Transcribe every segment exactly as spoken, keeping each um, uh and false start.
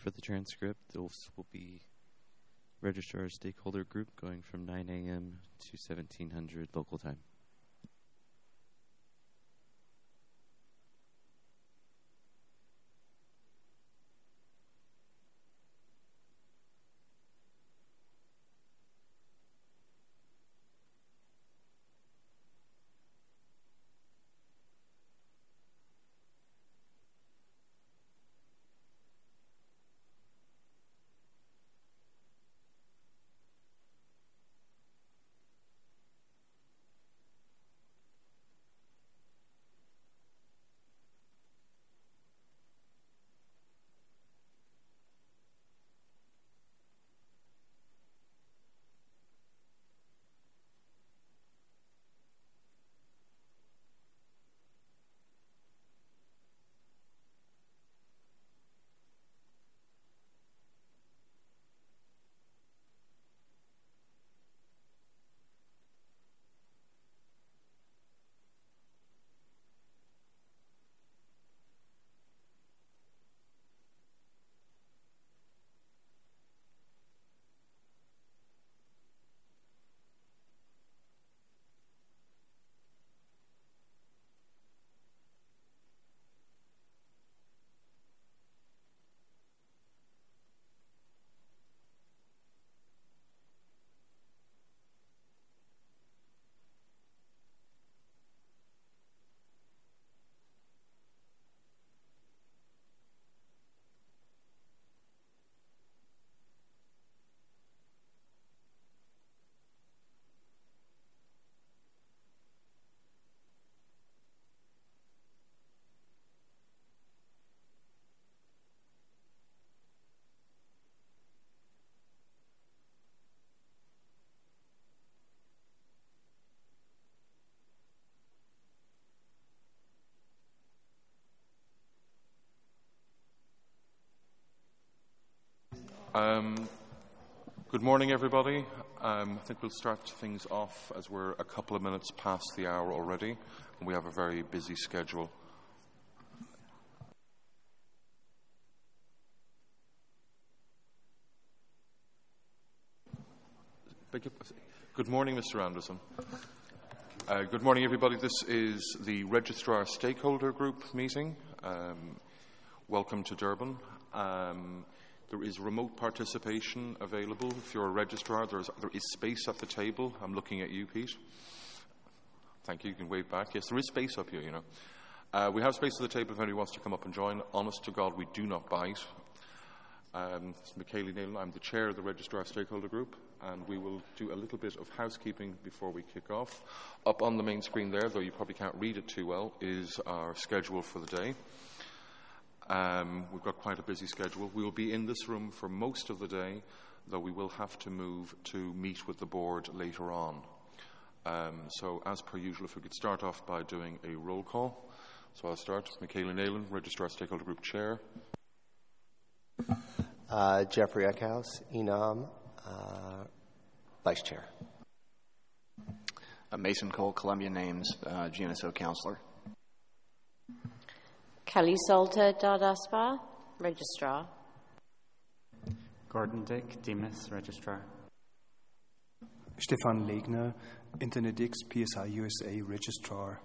for the transcript. This will be Registrar Stakeholder Group going from nine a.m. to seventeen hundred local time. Um, good morning, everybody. Um, I think we'll start things off as we're a couple of minutes past the hour already, and we have a very busy schedule. Good morning, Mister Anderson. Uh, good morning, everybody. This is the Registrar Stakeholder Group meeting. Um, welcome to Durban. Um, There is remote participation available. If you're a registrar, there's, there is space at the table. I'm looking at you, Pete. Thank you. You can wave back. Yes, there is space up here, you know. Uh, we have space at the table if anybody wants to come up and join. Honest to God, we do not bite. Um, it's Michaela Neal. I'm the chair of the Registrar Stakeholder Group, and we will do a little bit of housekeeping before we kick off. Up on the main screen there, though you probably can't read it too well, is our schedule for the day. Um, we've got quite a busy schedule. We will be in this room for most of the day, though we will have to move to meet with the board later on. Um, so, as per usual, if we could start off by doing a roll call. So I'll start. Michaela Neal, Registrar Stakeholder Group Chair. Uh, Jeffrey Eckhouse, E N O M, uh, Vice Chair. Uh, Mason Cole, Columbia Names, uh, G N S O Counselor. Kelly Salter Dardaspa, Registrar. Gordon Dick, Demas, Registrar. Stefan Legner, InternetX, P S I U S A, Registrar.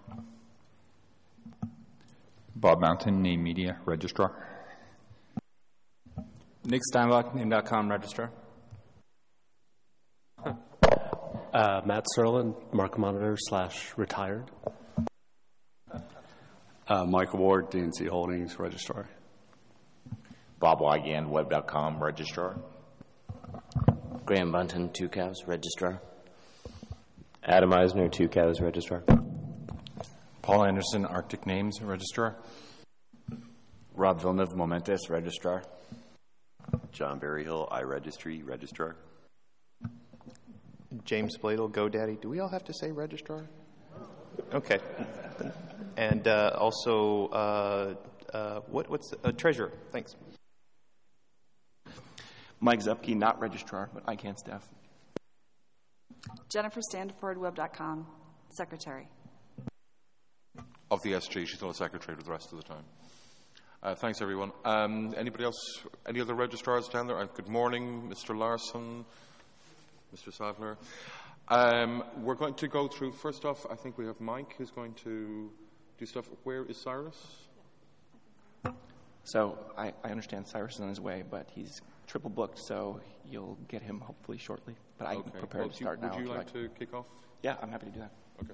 Bob Mountain, Name Media, Registrar. Nick Steinbach, Name dot com, Registrar. Uh, Matt Serlin, Market Monitor slash retired. Uh, Michael Ward, D N C Holdings, Registrar. Bob Wygand, Web dot com, Registrar. Graham Bunton, Two Cows, Registrar. Adam Eisner, Two Cows, Registrar. Paul Anderson, Arctic Names, Registrar. Rob Villeneuve, Momentous, Registrar. John Berryhill, iRegistry, Registrar. James Bladel, GoDaddy. Do we all have to say Registrar? Okay. And uh, also, uh, uh, what, what's uh, Treasurer? Thanks. Mike Zupke, not Registrar, but I CAN staff. Jennifer Standiford, Web dot com, Secretary. Of the S G, she's not a secretary for the rest of the time. Uh, thanks, everyone. Um, anybody else? Any other registrars down there? Uh, good morning, Mister Larson, Mister Sadler. Um, we're going to go through, first off, I think we have Mike who's going to do stuff. Where is Cyrus? So I, I understand Cyrus is on his way, but he's triple booked, so you'll get him hopefully shortly. But I'm okay. prepared well, to start you, now. Would you like, like to kick off? Yeah, I'm happy to do that. Okay.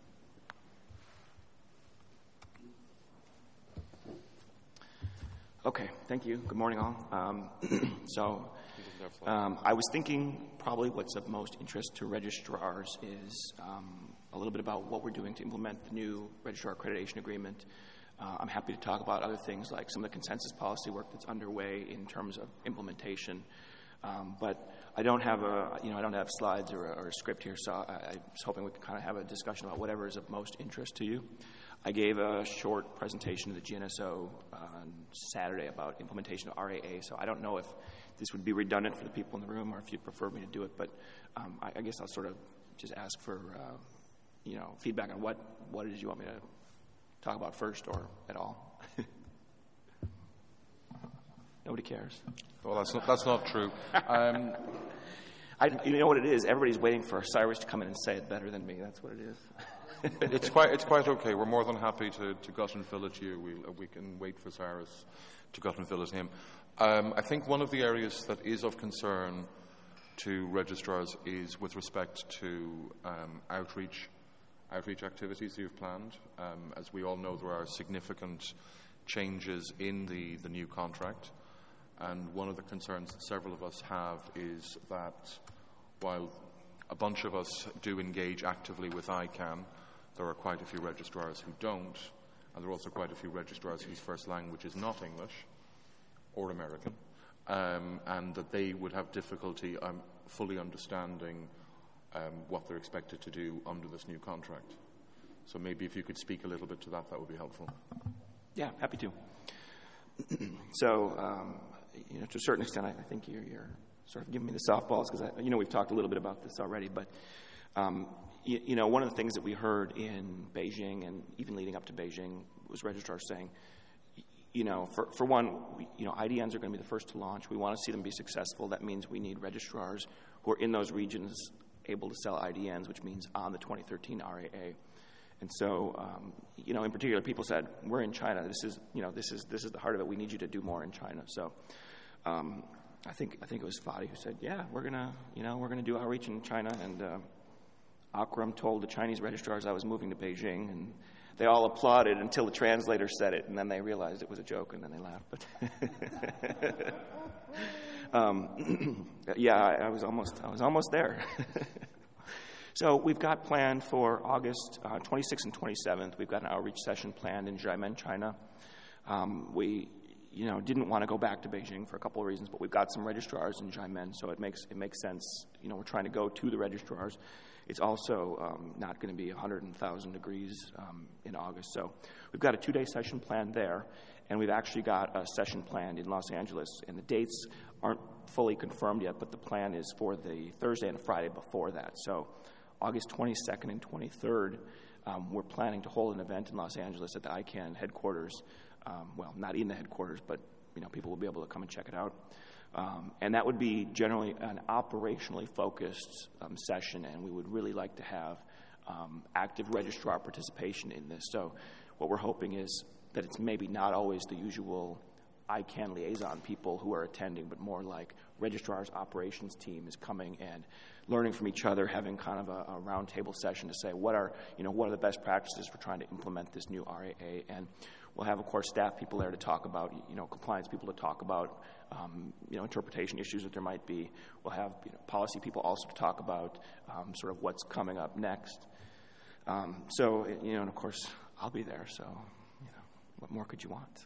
Okay, thank you. Good morning, all. Um, so um, I was thinking probably what's of most interest to registrars is um, a little bit about what we're doing to implement the new registrar accreditation agreement. Uh, I'm happy to talk about other things like some of the consensus policy work that's underway in terms of implementation. Um, but I don't have a, you know, I don't have slides or a, or a script here, so I, I was hoping we could kind of have a discussion about whatever is of most interest to you. I gave a short presentation to the G N S O on Saturday about implementation of R A A, so I don't know if this would be redundant for the people in the room or if you'd prefer me to do it, but um, I, I guess I'll sort of just ask for, uh, you know, feedback on what, what it is you want me to talk about first or at all. Nobody cares. Well, that's not, that's not true. Um, I, you know what it is? Everybody's waiting for Cyrus to come in and say it better than me. That's what it is. it's quite it's quite okay. We're more than happy to, to gut and fill it to you. We'll, we can wait for Cyrus to gut and fill it him. Um, I think one of the areas that is of concern to registrars is with respect to um, outreach outreach activities that you've planned. Um, as we all know, there are significant changes in the, the new contract. And one of the concerns that several of us have is that while a bunch of us do engage actively with I CANN, there are quite a few registrars who don't, and there are also quite a few registrars whose first language is not English or American, um, and that they would have difficulty um, fully understanding um, what they're expected to do under this new contract. So maybe if you could speak a little bit to that, that would be helpful. Yeah, happy to. So, um, you know, to a certain extent, I, I think you're, you're sort of giving me the softballs because, you know, we've talked a little bit about this already. But, um, you, you know, one of the things that we heard in Beijing and even leading up to Beijing was registrars saying, you know, for, for one, we, you know, I D Ns are going to be the first to launch. We want to see them be successful. That means we need registrars who are in those regions able to sell I D Ns, which means on the twenty thirteen R A A. And so, um, you know, in particular, people said, "We're in China. This is, you know, this is this is the heart of it. We need you to do more in China." So, um, I think I think it was Fadi who said, "Yeah, we're gonna, you know, we're gonna do outreach in China." And uh, Akram told the Chinese registrars I was moving to Beijing, and they all applauded until the translator said it, and then they realized it was a joke, and then they laughed. But um, yeah, I, I was almost I was almost there. So we've got planned for August uh, twenty-sixth and twenty-seventh. We've got an outreach session planned in Xiamen, China. Um, we, you know, didn't want to go back to Beijing for a couple of reasons, but we've got some registrars in Xiamen, so it makes it makes sense. You know, we're trying to go to the registrars. It's also um, not going to be one hundred thousand degrees um, in August. So we've got a two-day session planned there, and we've actually got a session planned in Los Angeles, and the dates aren't fully confirmed yet, but the plan is for the Thursday and Friday before that. So August twenty-second and twenty-third, um, we're planning to hold an event in Los Angeles at the I CANN headquarters. Um, well, not in the headquarters, but you know, people will be able to come and check it out. Um, and that would be generally an operationally focused um, session, and we would really like to have um, active registrar participation in this. So what we're hoping is that it's maybe not always the usual I CANN liaison people who are attending, but more like registrar's operations team is coming and learning from each other, having kind of a, a roundtable session to say what are, you know, what are the best practices for trying to implement this new R A A. And we'll have, of course, staff people there to talk about, you know, compliance people to talk about, um, you know, interpretation issues that there might be. We'll have, you know, policy people also to talk about um, sort of what's coming up next. Um, so, you know, and of course, I'll be there. So, you know, what more could you want?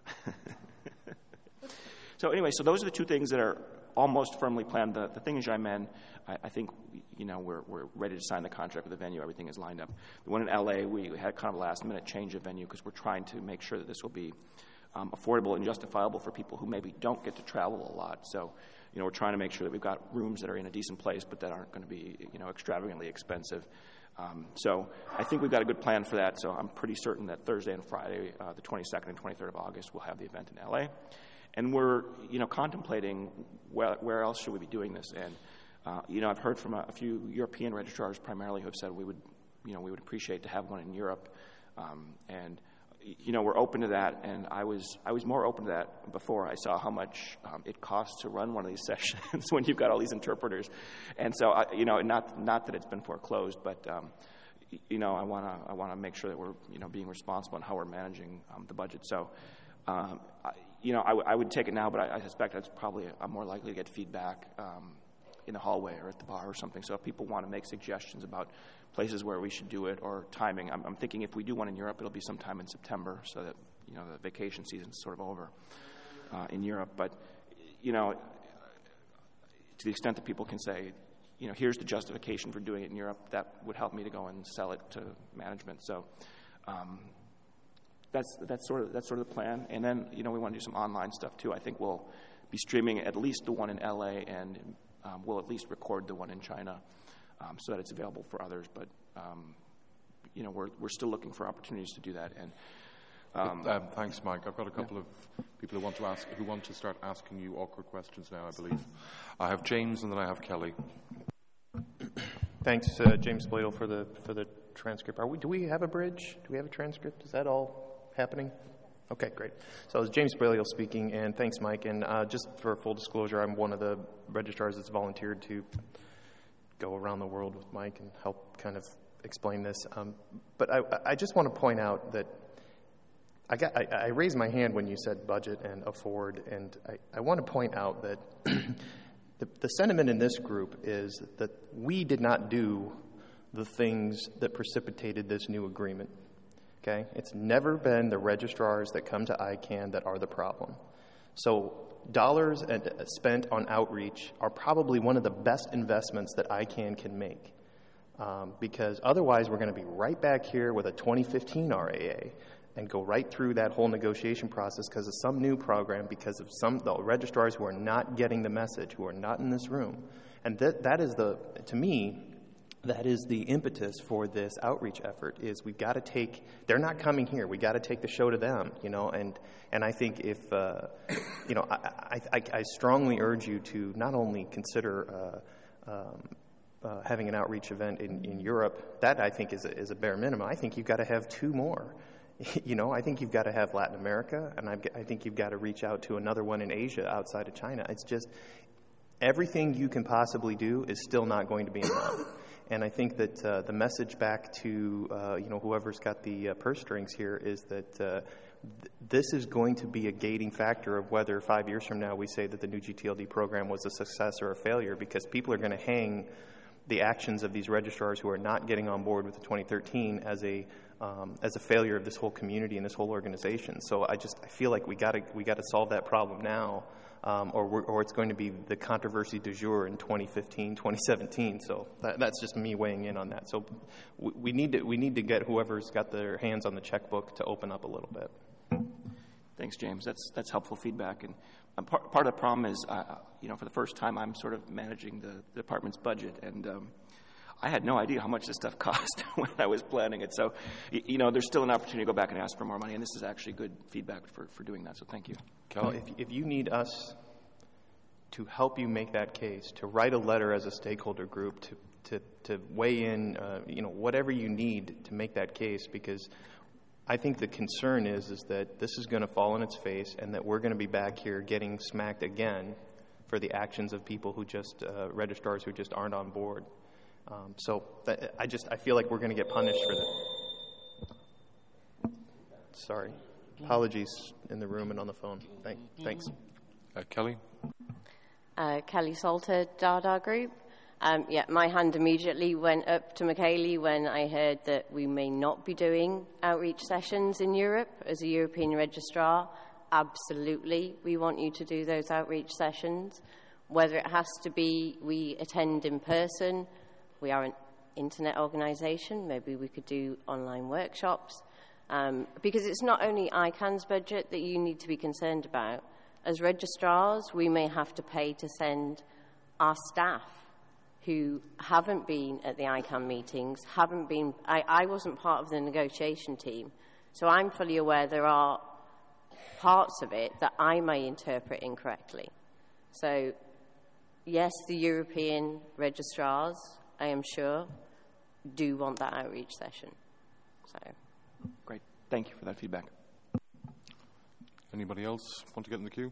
So anyway, so those are the two things that are almost firmly planned. The, the thing in Xiamen, I, I think, you know, we're, we're ready to sign the contract with the venue. Everything is lined up. The one in L A, we had kind of a last-minute change of venue because we're trying to make sure that this will be um, affordable and justifiable for people who maybe don't get to travel a lot. So, you know, we're trying to make sure that we've got rooms that are in a decent place but that aren't going to be, you know, extravagantly expensive. Um, so I think we've got a good plan for that. So I'm pretty certain that Thursday and Friday, uh, the twenty-second and twenty-third of August, we'll have the event in L A. And we're, you know, contemplating where, where else should we be doing this. And, uh, you know, I've heard from a, a few European registrars primarily who have said we would, you know, we would appreciate to have one in Europe. Um, and, you know, we're open to that. And I was I was more open to that before I saw how much um, it costs to run one of these sessions when you've got all these interpreters. And so, I, you know, not not that it's been foreclosed, but, um, you know, I want to I want to make sure that we're, you know, being responsible in how we're managing um, the budget. So, um, I, you know, I, w- I would take it now, but I, I suspect that's probably I'm more likely to get feedback um, in the hallway or at the bar or something. So if people want to make suggestions about places where we should do it or timing, I'm, I'm thinking if we do one in Europe, it'll be sometime in September, so that, you know, the vacation season's sort of over uh, in Europe. But, you know, to the extent that people can say, you know, here's the justification for doing it in Europe, that would help me to go and sell it to management. So. Um, That's that's sort of that's sort of the plan, and then, you know, we want to do some online stuff too. I think we'll be streaming at least the one in L A, and um, we'll at least record the one in China, um, so that it's available for others. But um, you know, we're we're still looking for opportunities to do that. And um, um, thanks, Mike. I've got a couple yeah. of people who want to ask who want to start asking you awkward questions now, I believe. I have James, and then I have Kelly. Thanks, uh, James Bladel, for the for the transcript. Are we? Do we have a bridge? Do we have a transcript? Is that all happening? Okay, great. So it's James Braley speaking, and thanks, Mike. And uh, just for full disclosure, I'm one of the registrars that's volunteered to go around the world with Mike and help kind of explain this. Um, but I, I just want to point out that I, got, I, I raised my hand when you said budget and afford, and I, I want to point out that the, the sentiment in this group is that we did not do the things that precipitated this new agreement. Okay? It's never been the registrars that come to I CANN that are the problem. So dollars spent on outreach are probably one of the best investments that I CANN can make, um, because otherwise we're going to be right back here with a twenty fifteen R A A and go right through that whole negotiation process because of some new program, because of some the registrars who are not getting the message, who are not in this room. And that that is the, to me, that is the impetus for this outreach effort, is we've got to take, they're not coming here, we got to take the show to them, you know, and and I think if, uh, you know, I, I, I strongly urge you to not only consider uh, um, uh, having an outreach event in, in Europe, that I think is a, is a bare minimum. I think you've got to have two more. You know, I think you've got to have Latin America, and I've, I think you've got to reach out to another one in Asia outside of China. It's just, everything you can possibly do is still not going to be enough. And I think that uh, the message back to, uh, you know, whoever's got the uh, purse strings here is that uh, th- this is going to be a gating factor of whether five years from now we say that the new G T L D program was a success or a failure, because people are going to hang the actions of these registrars who are not getting on board with the twenty thirteen as a um, as a failure of this whole community and this whole organization. So I just I feel like we got to we got to solve that problem now. Um, or, we're, or it's going to be the controversy du jour in twenty fifteen, twenty seventeen. So that, that's just me weighing in on that. So we, we need to we need to get whoever's got their hands on the checkbook to open up a little bit. Thanks, James. That's that's helpful feedback. And um, part part of the problem is, uh, you know, for the first time, I'm sort of managing the, the department's budget, and um, I had no idea how much this stuff cost when I was planning it. So, you know, there's still an opportunity to go back and ask for more money, and this is actually good feedback for, for doing that. So thank you. Well, if, if you need us to help you make that case, to write a letter as a stakeholder group, to to, to weigh in, uh, you know, whatever you need to make that case, because I think the concern is is that this is going to fall on its face, and that we're going to be back here getting smacked again for the actions of people who just, uh, registrars who just aren't on board. Um, so that, I just, I feel like we're going to get punished for that. Sorry. Apologies in the room and on the phone. Thank, thanks. Uh, Kelly? Uh, Kelly Salter, Dada Group. Um, yeah, my hand immediately went up to Michaeli when I heard that we may not be doing outreach sessions in Europe as a European registrar. Absolutely, we want you to do those outreach sessions. Whether it has to be we attend in person, we are an internet organisation, maybe we could do online workshops. Um, because it's not only I CANN's budget that you need to be concerned about. As registrars, we may have to pay to send our staff who haven't been at the I CANN meetings, haven't been, I, I wasn't part of the negotiation team, so I'm fully aware there are parts of it that I may interpret incorrectly. So, yes, the European registrars, I am sure, do want that outreach session. So, great. Thank you for that feedback. Anybody else want to get in the queue?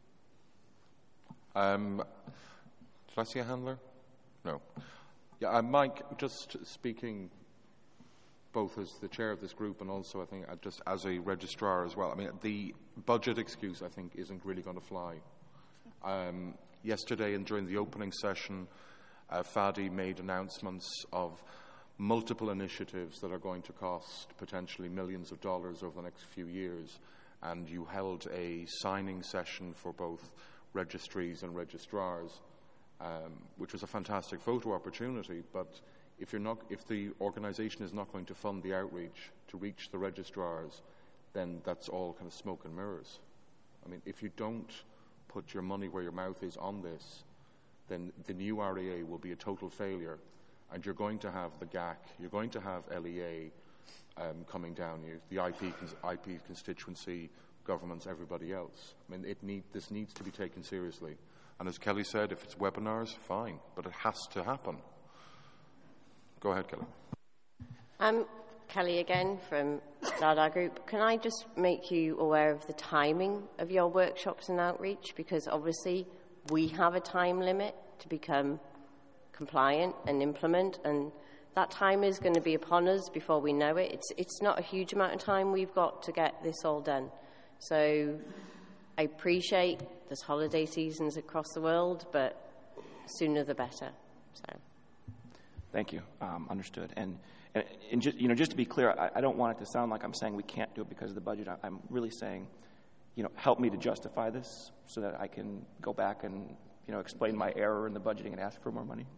Um, did I see a handler? No. Yeah, uh, Mike, just speaking both as the chair of this group and also, I think, uh, just as a registrar as well. I mean, the budget excuse, I think, isn't really going to fly. Um, yesterday and during the opening session, uh, Fadi made announcements of multiple initiatives that are going to cost potentially millions of dollars over the next few years, and you held a signing session for both registries and registrars, um, which was a fantastic photo opportunity. But if you're not, if the organisation is not going to fund the outreach to reach the registrars, then that's all kind of smoke and mirrors. I mean, if you don't put your money where your mouth is on this, then the new R E A will be a total failure, and you're going to have the G A C, you're going to have L E A um, coming down you, the I P, I P constituency, governments, everybody else. I mean, it need, this needs to be taken seriously. And as Kelly said, if it's webinars, fine, but it has to happen. Go ahead, Kelly. Um, Kelly again from Dada Group. Can I just make you aware of the timing of your workshops and outreach? Because obviously we have a time limit to become compliant and implement, and that time is going to be upon us before we know it. It's, it's not a huge amount of time we've got to get this all done. So I appreciate there's holiday seasons across the world, but sooner the better. So. Thank you. Um, understood. And, and, and just, you know, just to be clear, I, I don't want it to sound like I'm saying we can't do it because of the budget. I, I'm really saying, you know, help me to justify this so that I can go back and, you know, explain my error in the budgeting and ask for more money.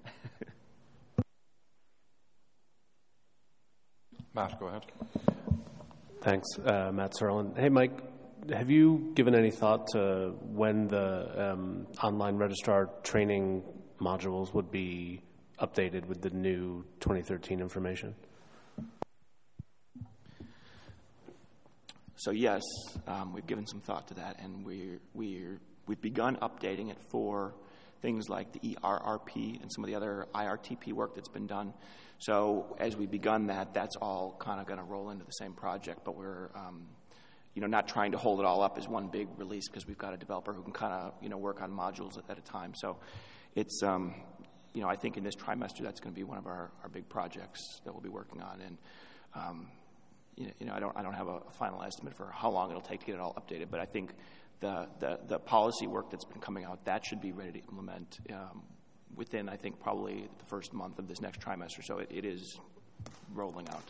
Matt, go ahead. Thanks, uh, Matt Serlin. Hey, Mike, have you given any thought to when the um, online registrar training modules would be updated with the new twenty thirteen information? So yes, um, we've given some thought to that, and we're, we're, we've begun updating it for things like the E R R P and some of the other I R T P work that's been done. So as we've begun that, that's all kind of going to roll into the same project, but we're um, you know, not trying to hold it all up as one big release because we've got a developer who can kind of, you know, work on modules at, at a time. So it's, um, you know, I think in this trimester that's going to be one of our, our big projects that we'll be working on. And um, you know, I don't, I don't have a final estimate for how long it'll take to get it all updated, but I think the, the, the policy work that's been coming out, that should be ready to implement um, within, I think, probably the first month of this next trimester. So it, it is rolling out.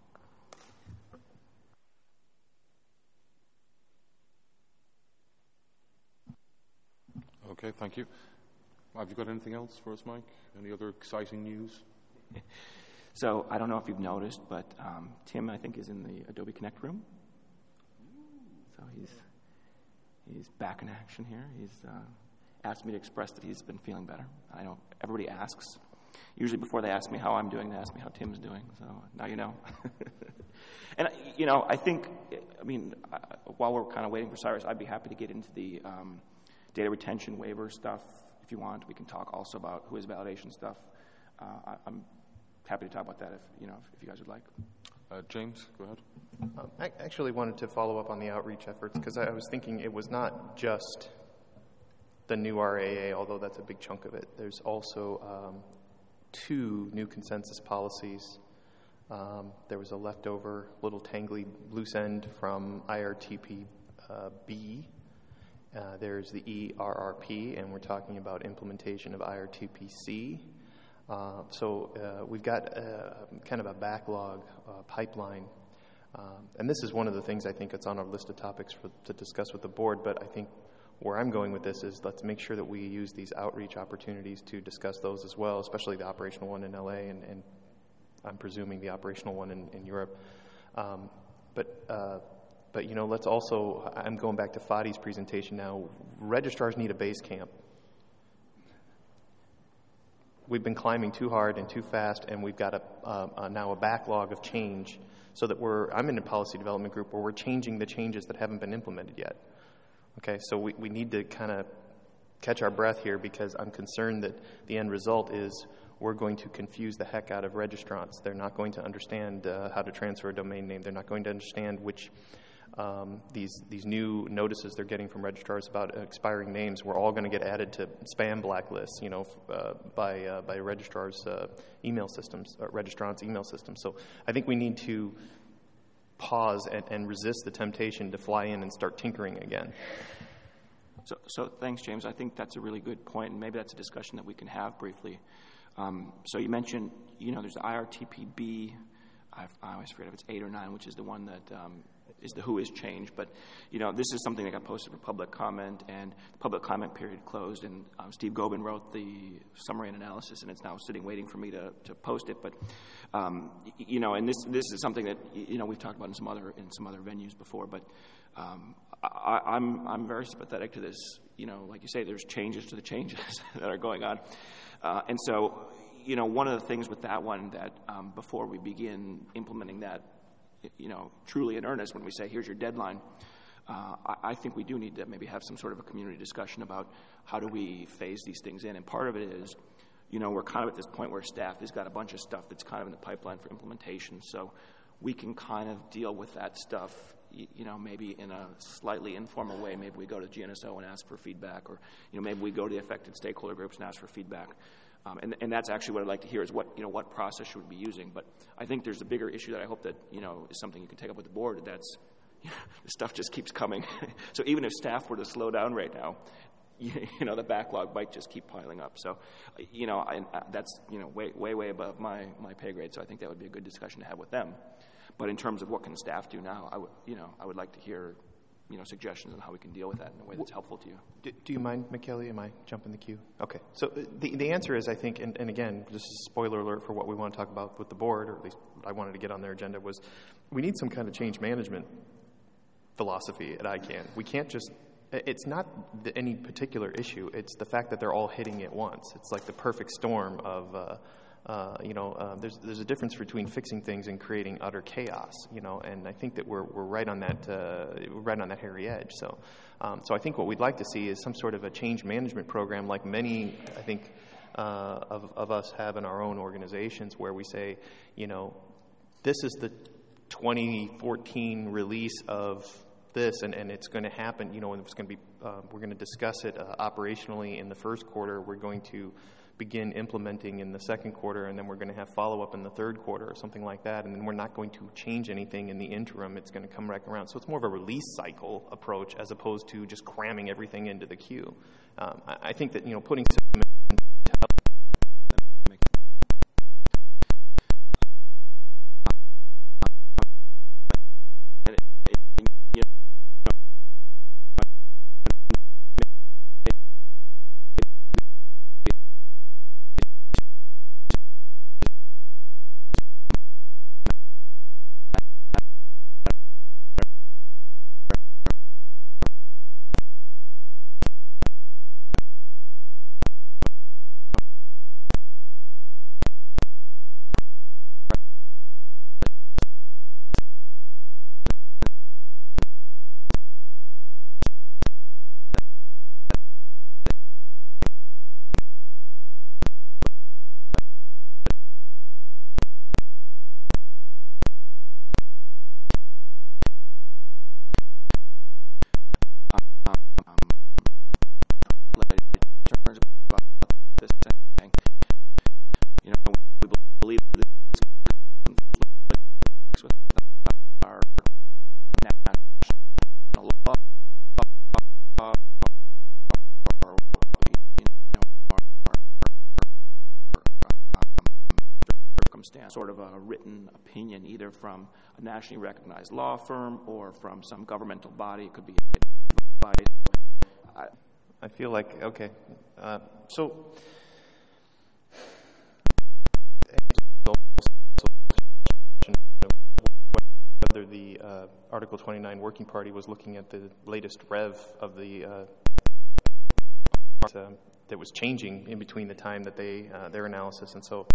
Okay, thank you. Have you got anything else for us, Mike? Any other exciting news? So I don't know if you've noticed, but um, Tim, I think, is in the Adobe Connect room. So he's he's back in action here. He's uh, asked me to express that he's been feeling better. I know everybody asks. Usually before they ask me how I'm doing, they ask me how Tim's doing. So now you know. And, you know, I think, I mean, uh, while we're kind of waiting for Cyrus, I'd be happy to get into the um, data retention waiver stuff if you want. We can talk also about who is validation stuff. Uh, I, I'm happy to talk about that if you know if, if you guys would like. Uh, James, go ahead. Um, I actually wanted to follow up on the outreach efforts because I was thinking it was not just the new R A A, although that's a big chunk of it. There's also um, two new consensus policies. Um, there was a leftover little tangly loose end from I R T P uh, B. Uh, there's the E R R P, and we're talking about implementation of I R T P C. Uh, so uh, we've got uh, kind of a backlog uh, pipeline. Um, and this is one of the things I think that's on our list of topics for, to discuss with the board, but I think where I'm going with this is let's make sure that we use these outreach opportunities to discuss those as well, especially the operational one in L A and, and I'm presuming the operational one in, in Europe. Um, but, uh, but, you know, let's also, I'm going back to Fadi's presentation now, registrars need a base camp. we've been climbing too hard and too fast, and we've got a, uh, uh, now a backlog of change. So that we're, I'm in a policy development group where we're changing the changes that haven't been implemented yet. Okay, so we, we need to kind of catch our breath here, because I'm concerned that the end result is we're going to confuse the heck out of registrants. They're not going to understand uh, how to transfer a domain name. They're not going to understand which um, these these new notices they're getting from registrars about expiring names. We're all going to get added to spam blacklists, you know, uh, by uh, by registrars' uh, email systems, uh, registrants' email systems. So I think we need to pause and, and resist the temptation to fly in and start tinkering again. So, so thanks, James. I think that's a really good point, and maybe that's a discussion that we can have briefly. Um, so you mentioned, you know, there's the I R T P B. I've, I always forget if it's eight or nine, which is the one that um, is the who is changed. But, you know, this is something that got posted for public comment, and the public comment period closed, and um, Steve Gobin wrote the summary and analysis, and it's now sitting waiting for me to, to post it. But, um, you know, and this this is something that, you know, we've talked about in some other in some other venues before, but um, I, I'm I'm very sympathetic to this. You know, like you say, there's changes to the changes that are going on. Uh, and so, you know, one of the things with that one that um, before we begin implementing that, you know, truly in earnest, when we say, here's your deadline, uh, I, I think we do need to maybe have some sort of a community discussion about how do we phase these things in. And part of it is, you know, we're kind of at this point where staff has got a bunch of stuff that's kind of in the pipeline for implementation. So we can kind of deal with that stuff, you know, maybe in a slightly informal way. Maybe we go to G N S O and ask for feedback, or, you know, maybe we go to the affected stakeholder groups and ask for feedback. Um, and, and that's actually what I'd like to hear is what, you know, what process should we be using. But I think there's a bigger issue that I hope that, you know, is something you can take up with the board. That's, you know, the stuff just keeps coming. So even if staff were to slow down right now, you, you know, the backlog might just keep piling up. So, you know, I, that's, you know, way, way, way above my, my pay grade. So I think that would be a good discussion to have with them. But in terms of what can staff do now, I would, you know, I would like to hear, you know, suggestions on how we can deal with that in a way that's helpful to you. Do, do you mind, McKelly? Am I jumping the queue? Okay. So the the answer is, I think, and, and again, this is a spoiler alert for what we want to talk about with the board, or at least what I wanted to get on their agenda, was we need some kind of change management philosophy at I CANN. We can't just, it's not the, any particular issue. It's the fact that they're all hitting at once. It's like the perfect storm of, uh, Uh, you know, uh, there's there's a difference between fixing things and creating utter chaos. You know, and I think that we're we're right on that uh, right on that hairy edge. So, um, so I think what we'd like to see is some sort of a change management program, like many I think uh, of of us have in our own organizations, where we say, you know, this is the twenty fourteen release of this, and, and it's going to happen. You know, and it's going to be uh, we're going to discuss it uh, operationally in the first quarter. We're going to begin implementing in the second quarter, and then we're going to have follow-up in the third quarter or something like that, and then we're not going to change anything in the interim. It's going to come back around. So it's more of a release cycle approach as opposed to just cramming everything into the queue. Um, I, I think that, you know, putting system sort of a written opinion, either from a nationally recognized law firm or from some governmental body. It could be advice. I, I feel like, okay, uh, so whether the uh, Article twenty-nine Working Party was looking at the latest rev of the uh, um, that was changing in between the time that they uh, their analysis, and so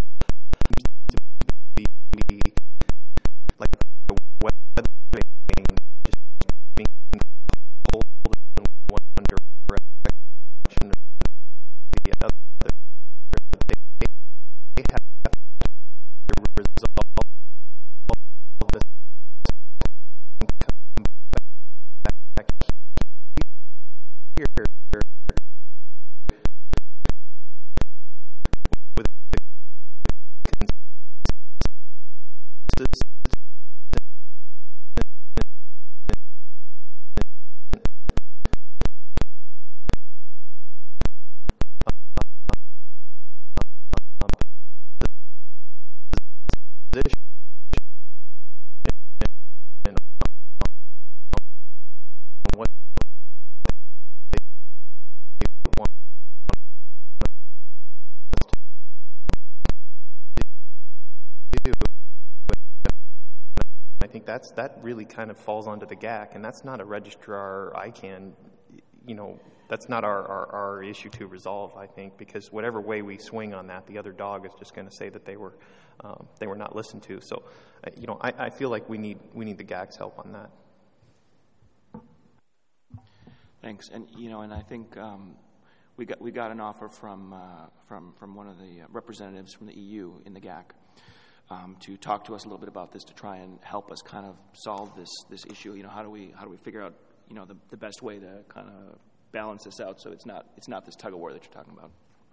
like the weather just being pulled in one direction or the other. They have to resolve this and come back here with I think that's that really kind of falls onto the G A C, and that's not a registrar I can, you know, that's not our, our, our issue to resolve, I think, because whatever way we swing on that, the other dog is just going to say that they were um, they were not listened to. So, uh, you know, I, I feel like we need we need the G A C's help on that. Thanks, and you know, and I think um, we got we got an offer from uh, from from one of the representatives from the E U in the G A C. Um, to talk to us a little bit about this, to try and help us kind of solve this this issue. You know, how do we how do we figure out you know the, the best way to kind of balance this out so it's not it's not this tug of war that you're talking about.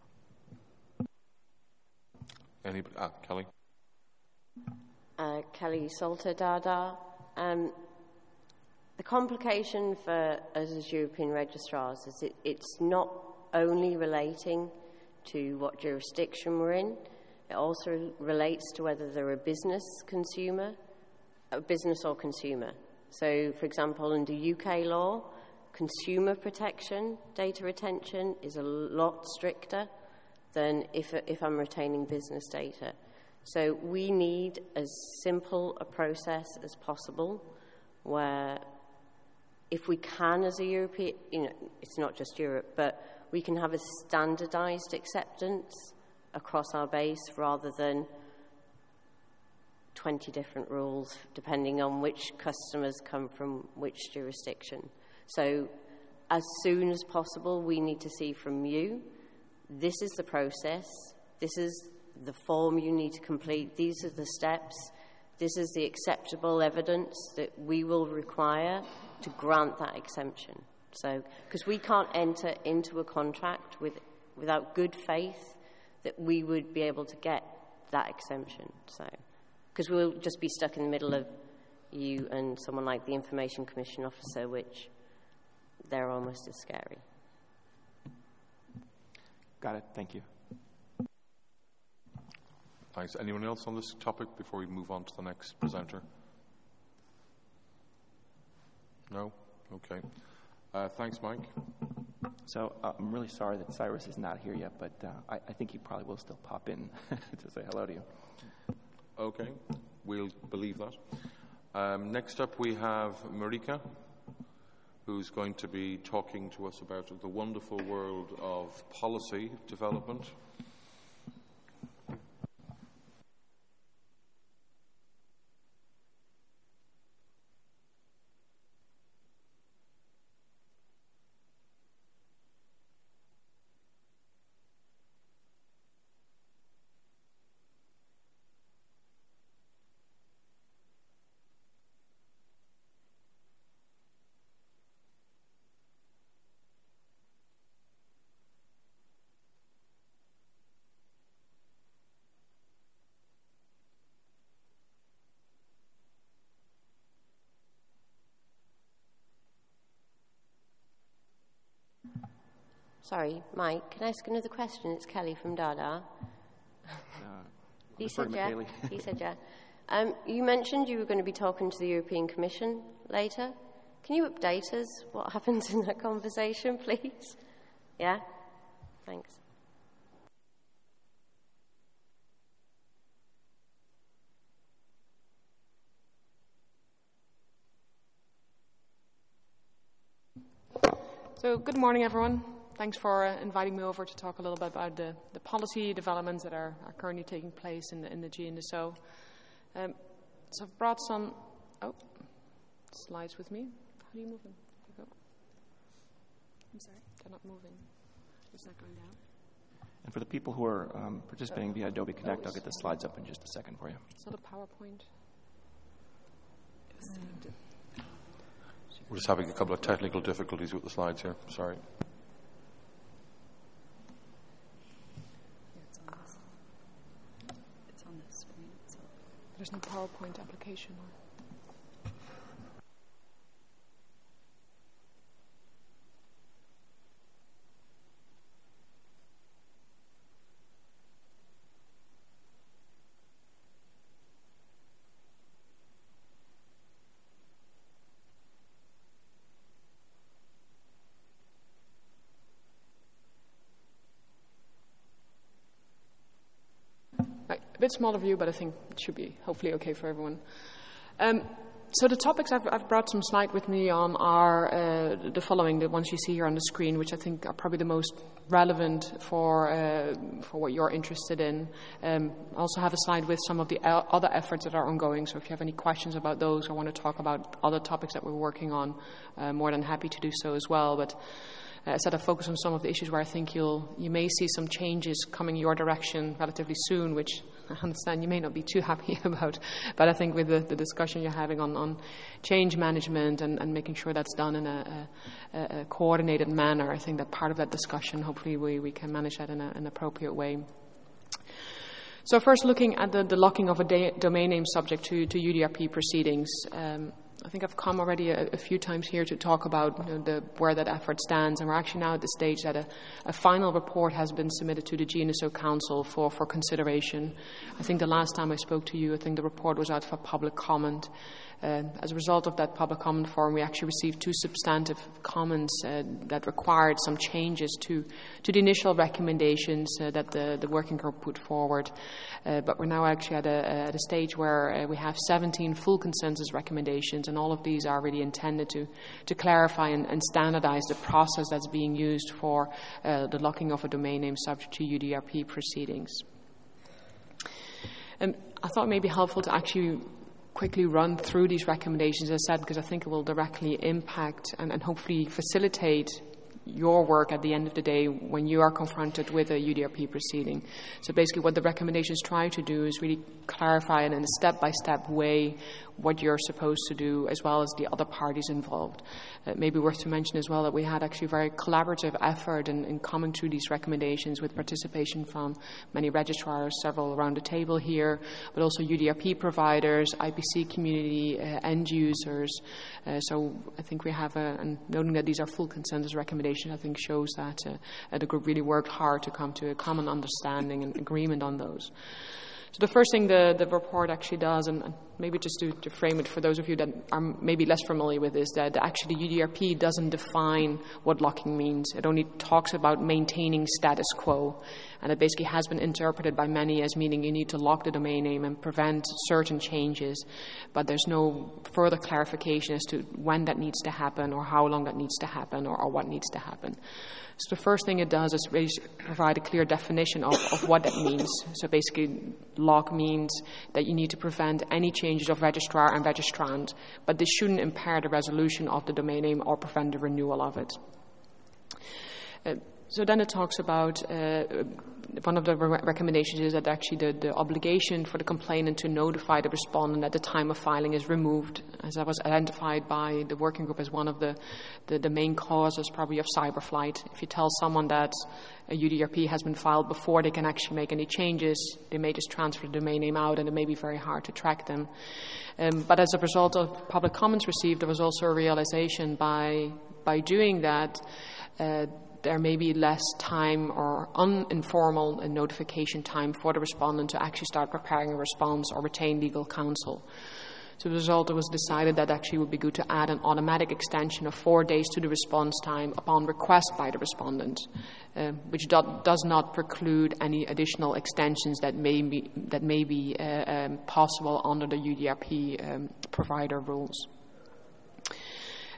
Any ah, Kelly? Uh, Kelly Salter Dada. Um, the complication for us as European registrars is it, it's not only relating to what jurisdiction we're in. It also relates to whether they're a business consumer, a business or consumer. So, for example, under U K law, consumer protection, data retention is a lot stricter than if, if I'm retaining business data. So we need as simple a process as possible where if we can as a European, you know, it's not just Europe, but we can have a standardized acceptance across our base rather than twenty different rules depending on which customers come from which jurisdiction. So as soon as possible, we need to see from you, this is the process, this is the form you need to complete, these are the steps, this is the acceptable evidence that we will require to grant that exemption. So, because we can't enter into a contract with, without good faith that we would be able to get that exemption. So, because we'll just be stuck in the middle of you and someone like the Information Commission Officer, which they're almost as scary. Got it. Thank you. Thanks. Anyone else on this topic before we move on to the next presenter? No? Okay. Uh, thanks, Mike. So uh, I'm really sorry that Cyrus is not here yet, but uh, I, I think he probably will still pop in to say hello to you. Okay, we'll believe that. Um, next up we have Marika, who's going to be talking to us about the wonderful world of policy development. Sorry, Mike, can I ask another question? It's Kelly from Dada. Uh, he said yeah. Kelly. He said yeah. Um, you mentioned you were going to be talking to the European Commission later. Can you update us what happens in that conversation, please? Yeah? Thanks. So, good morning, everyone. thanks for uh, inviting me over to talk a little bit about the, the policy developments that are, are currently taking place in the, in the G N S O. Um, so I've brought some oh, slides with me. How do you move them? There you go. I'm sorry? They're not moving. Is that going down? And for the people who are um, participating via Adobe Connect, I'll get the slides up in just a second for you. It's not a PowerPoint. Mm. We're just having a couple of technical difficulties with the slides here. Sorry. Yeah, it's on this. It's on this screen. So there's no PowerPoint application. Or a bit smaller view, but I think it should be hopefully okay for everyone. Um, so the topics I've, I've brought some slide with me on are uh, the following, the ones you see here on the screen, which I think are probably the most relevant for uh, for what you're interested in. Um, I also have a slide with some of the other efforts that are ongoing, so if you have any questions about those or want to talk about other topics that we're working on, uh, more than happy to do so as well. But Uh, I said I focus on some of the issues where I think you'll you may see some changes coming your direction relatively soon, which I understand you may not be too happy about. But I think with the, the discussion you're having on, on change management and, and making sure that's done in a, a, a coordinated manner, I think that part of that discussion, hopefully we, we can manage that in a, an appropriate way. So first, looking at the, the locking of a da- domain name subject to, to U D R P proceedings. Um, I think I've come already a, a few times here to talk about you know, the, where that effort stands, and we're actually now at the stage that a, a final report has been submitted to the G N S O Council for, for consideration. I think the last time I spoke to you, I think the report was out for public comment. Uh, as a result of that public comment forum, we actually received two substantive comments uh, that required some changes to, to the initial recommendations uh, that the, the working group put forward. Uh, but we're now actually at a, at a stage where uh, we have seventeen full consensus recommendations, and all of these are really intended to, to clarify and, and standardize the process that's being used for uh, the locking of a domain name subject to U D R P proceedings. Um, I thought it may be helpful to actually quickly run through these recommendations, as I said, because I think it will directly impact and, and hopefully facilitate your work at the end of the day when you are confronted with a U D R P proceeding. So basically what the recommendations try to do is really clarify in a step-by-step way what you're supposed to do, as well as the other parties involved. Uh, it may be worth to mention as well that we had actually a very collaborative effort in, in coming through these recommendations with participation from many registrars, several around the table here, but also U D R P providers, I P C community, uh, end users. Uh, so I think we have, a, and noting that these are full consensus recommendations, I think shows that uh, the group really worked hard to come to a common understanding and agreement on those. So the first thing the, the report actually does, and maybe just to, to frame it for those of you that are maybe less familiar with this, that actually U D R P doesn't define what locking means. It only talks about maintaining status quo. And it basically has been interpreted by many as meaning you need to lock the domain name and prevent certain changes. But there's no further clarification as to when that needs to happen or how long that needs to happen or, or what needs to happen. So the first thing it does is really provide a clear definition of, of what that means. So basically, lock means that you need to prevent any changes of registrar and registrant, but this shouldn't impair the resolution of the domain name or prevent the renewal of it. Uh, so then it talks about, uh, one of the re- recommendations is that actually the, the obligation for the complainant to notify the respondent at the time of filing is removed, as that was identified by the working group as one of the, the, the main causes probably of cyberflight. If you tell someone that a U D R P has been filed before they can actually make any changes, they may just transfer the domain name out and it may be very hard to track them. Um, but as a result of public comments received, there was also a realization by, by doing that uh, there may be less time or uninformal notification time for the respondent to actually start preparing a response or retain legal counsel. So as a result, it was decided that actually it would be good to add an automatic extension of four days to the response time upon request by the respondent, uh, which do, does not preclude any additional extensions that may be, that may be uh, um, possible under the U D R P um, provider rules.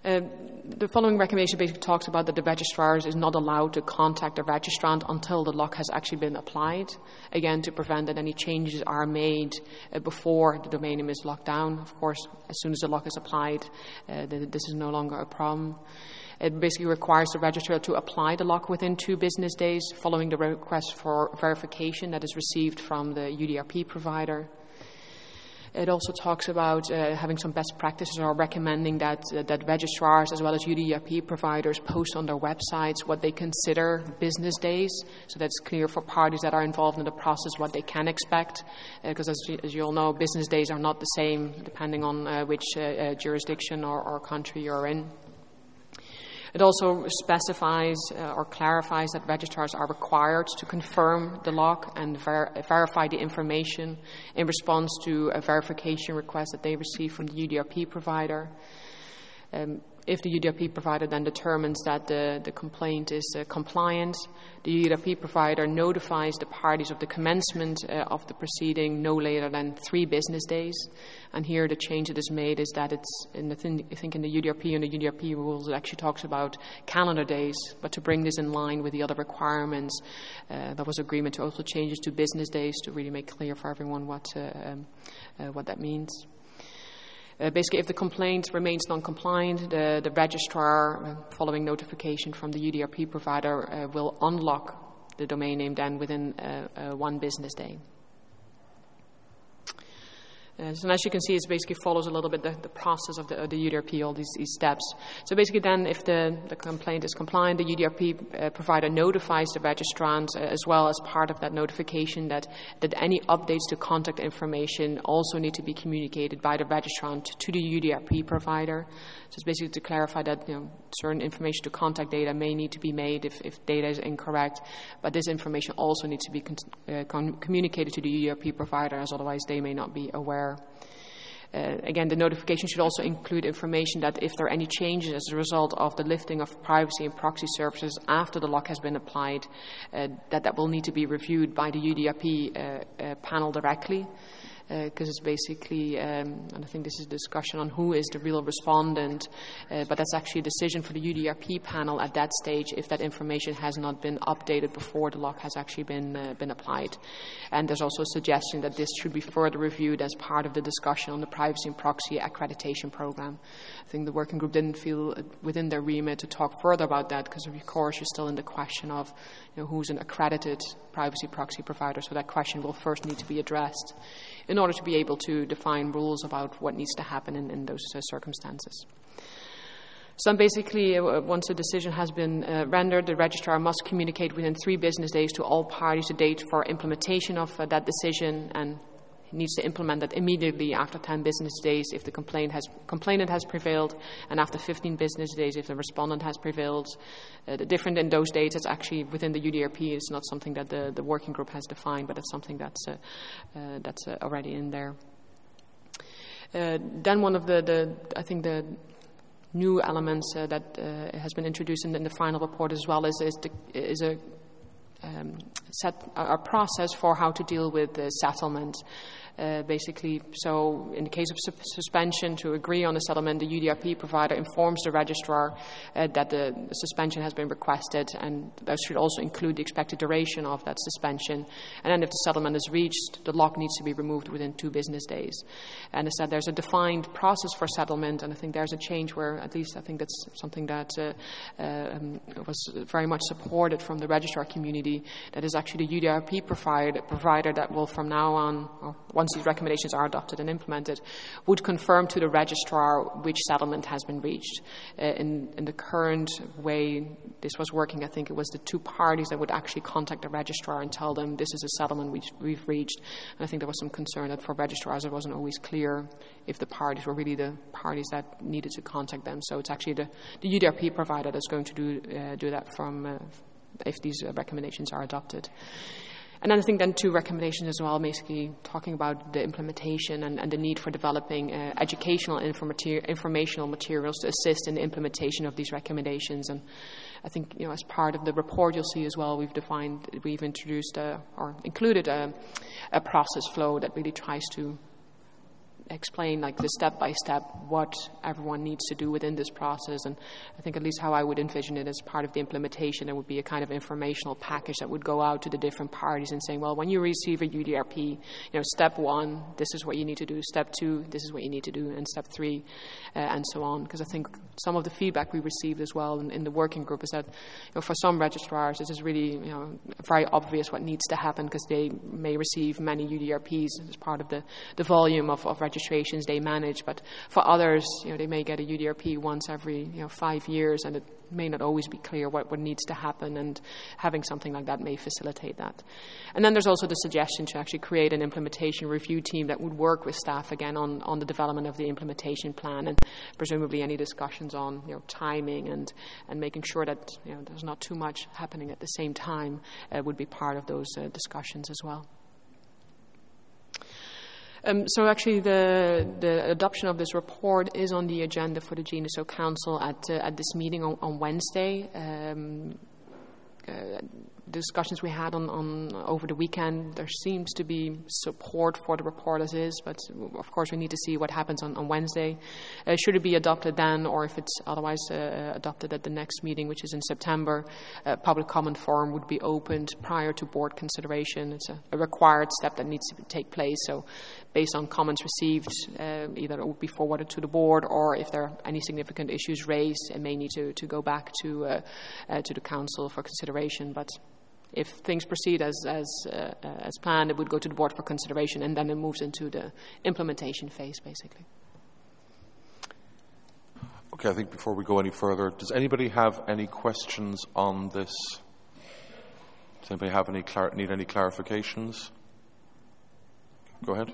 Uh, the following recommendation basically talks about that the registrar is not allowed to contact the registrant until the lock has actually been applied, again to prevent that any changes are made uh, before the domain name is locked down. Of course, as soon as the lock is applied, uh, th- this is no longer a problem. It basically requires the registrar to apply the lock within two business days following the request for verification that is received from the U D R P provider. It also talks about uh, having some best practices or recommending that uh, that registrars as well as U D R P providers post on their websites what they consider business days, so that's clear for parties that are involved in the process what they can expect, because uh, as, you, as you all know, business days are not the same depending on uh, which uh, uh, jurisdiction or, or country you're in. It also specifies uh, or clarifies that registrars are required to confirm the lock and ver- verify the information in response to a verification request that they receive from the U D R P provider. Um, if the U D R P provider then determines that the, the complaint is uh, compliant, the U D R P provider notifies the parties of the commencement uh, of the proceeding no later than three business days. And here the change that is made is that it's, in the thing, I think in the U D R P and the U D R P rules, it actually talks about calendar days, but to bring this in line with the other requirements, uh, there was agreement to also change it to business days to really make clear for everyone what, uh, um, uh, what that means. Uh, basically, if the complaint remains non-compliant, the, the registrar, uh, following notification from the U D R P provider, uh, will unlock the domain name then within uh, uh, one business day. Uh, so as you can see, it basically follows a little bit the, the process of the, uh, the U D R P, all these, these steps. So basically then, if the, the complaint is compliant, the U D R P uh, provider notifies the registrant uh, as well as part of that notification that, that any updates to contact information also need to be communicated by the registrant to the U D R P provider. So it's basically to clarify that, you know, certain information to contact data may need to be made if, if data is incorrect, but this information also needs to be con- uh, con- communicated to the U D R P provider, as otherwise they may not be aware. Uh, again, the notification should also include information that if there are any changes as a result of the lifting of privacy and proxy services after the lock has been applied, uh, that that will need to be reviewed by the U D R P uh, uh, panel directly. Because uh, it's basically, um, and I think this is a discussion on who is the real respondent, uh, but that's actually a decision for the U D R P panel at that stage if that information has not been updated before the lock has actually been uh, been applied. And there's also a suggestion that this should be further reviewed as part of the discussion on the privacy and proxy accreditation program. I think the working group didn't feel within their remit to talk further about that because, of course, you're still in the question of, you know, who's an accredited privacy proxy provider, so that question will first need to be addressed in order to be able to define rules about what needs to happen in, in those uh, circumstances. So basically, uh, once a decision has been uh, rendered, the registrar must communicate within three business days to all parties a date for implementation of uh, that decision, and needs to implement that immediately after ten business days if the complaint has, complainant has prevailed, and after fifteen business days if the respondent has prevailed. Uh, the different in those dates, it's actually within the U D R P. It's not something that the, the working group has defined, but it's something that's, uh, uh, that's uh, already in there. Uh, then one of the, the, I think the new elements uh, that uh, has been introduced in, in the final report as well is, is, the, is a Um, set a process for how to deal with the settlement. Uh, basically, so in the case of su- suspension, to agree on a settlement, the U D R P provider informs the registrar uh, that the suspension has been requested, and that should also include the expected duration of that suspension. And then if the settlement is reached, the lock needs to be removed within two business days. And as I said, there's a defined process for settlement, and I think there's a change where, at least I think that's something that uh, uh, um, was very much supported from the registrar community, that is actually the U D R P provider, provider that will from now on, or once these recommendations are adopted and implemented, would confirm to the registrar which settlement has been reached. Uh, in, in the current way this was working, I think it was the two parties that would actually contact the registrar and tell them this is a settlement we've, we've reached. And I think there was some concern that for registrars it wasn't always clear if the parties were really the parties that needed to contact them. So it's actually the, the U D R P provider that's going to do, uh, do that from uh, if these uh, recommendations are adopted. And then I think then two recommendations as well, basically talking about the implementation and, and the need for developing uh, educational informa- informational materials to assist in the implementation of these recommendations. And I think, you know, as part of the report you'll see as well, we've defined, we've introduced uh, or included a, a process flow that really tries to explain like the step by step what everyone needs to do within this process. And I think at least how I would envision it as part of the implementation, there would be a kind of informational package that would go out to the different parties and saying, well, when you receive a U D R P, you know, step one, this is what you need to do. Step two, this is what you need to do. And step three, uh, and so on. Because I think some of the feedback we received as well in, in the working group is that, you know, for some registrars, it is really, you know, very obvious what needs to happen because they may receive many U D R Ps as part of the, the volume of, of registrations they manage. But for others, you know, they may get a U D R P once every, you know, five years, and it may not always be clear what, what needs to happen, and having something like that may facilitate that. And then there's also the suggestion to actually create an implementation review team that would work with staff again on, on the development of the implementation plan, and presumably any discussions on, you know, timing and, and making sure that, you know, there's not too much happening at the same time uh, would be part of those uh, discussions as well. Um, so actually the, the adoption of this report is on the agenda for the G N S O Council at, uh, at this meeting on, on Wednesday. Um, uh, the discussions we had on, on over the weekend, there seems to be support for the report as is, but of course we need to see what happens on, on Wednesday. Uh, should it be adopted then, or if it's otherwise uh, adopted at the next meeting, which is in September, uh, public comment forum would be opened prior to board consideration. It's a, a required step that needs to take place. So based on comments received, uh, either it would be forwarded to the board, or if there are any significant issues raised, it may need to, to go back to, uh, uh, to the council for consideration. But if things proceed as as uh, as planned, it would go to the board for consideration, and then it moves into the implementation phase, basically. Okay, I think before we go any further, does anybody have any questions on this? Does anybody have any clar- need any clarifications? Go ahead.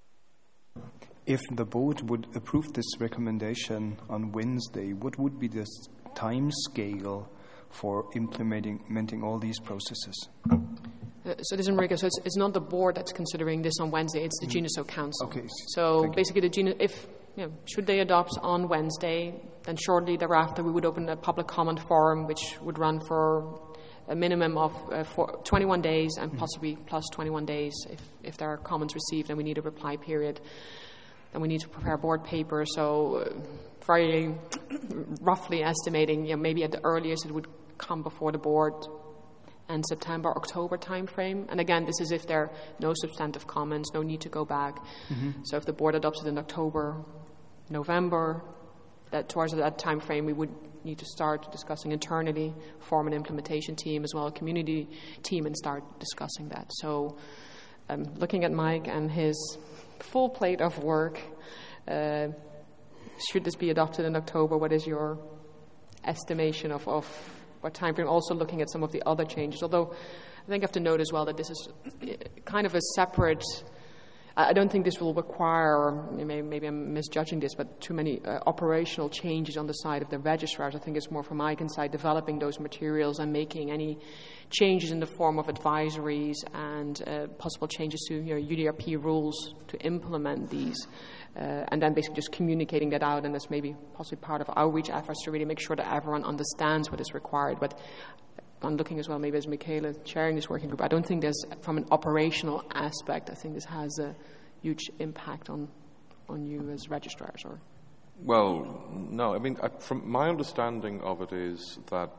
If the board would approve this recommendation on Wednesday, what would be the time scale for implementing, implementing all these processes? Uh, so this is Marika. So it's, it's not the board that's considering this on Wednesday. It's the G N S O Council. Okay. So basically, the G N S O, if you know, should they adopt on Wednesday, then shortly thereafter we would open a public comment forum, which would run for a minimum of uh, for twenty-one days and mm-hmm. possibly plus twenty-one days if if there are comments received and we need a reply period. Then we need to prepare board paper. So, uh, very roughly estimating, you know, maybe at the earliest it would come before the board in September, October timeframe. And again, this is if there are no substantive comments, no need to go back. Mm-hmm. So if the board adopts it in October, November, that towards that time frame we would need to start discussing internally, form an implementation team as well, a community team, and start discussing that. So um, looking at Mike and his full plate of work, uh, should this be adopted in October, what is your estimation of, of what time frame? Also looking at some of the other changes, although I think I have to note as well that this is kind of a separate, I don't think this will require, maybe, maybe I'm misjudging this, but too many uh, operational changes on the side of the registrars. I think it's more from Mike's side, developing those materials and making any changes in the form of advisories and uh, possible changes to, you know, U D R P rules to implement these. Uh, and then basically just communicating that out, and that's maybe possibly part of outreach efforts to really make sure that everyone understands what is required. But I'm looking as well, maybe as Michaela chairing this working group, I don't think there's, from an operational aspect, I think this has a huge impact on on you as registrars. Or well, no, I mean, I, from my understanding of it is that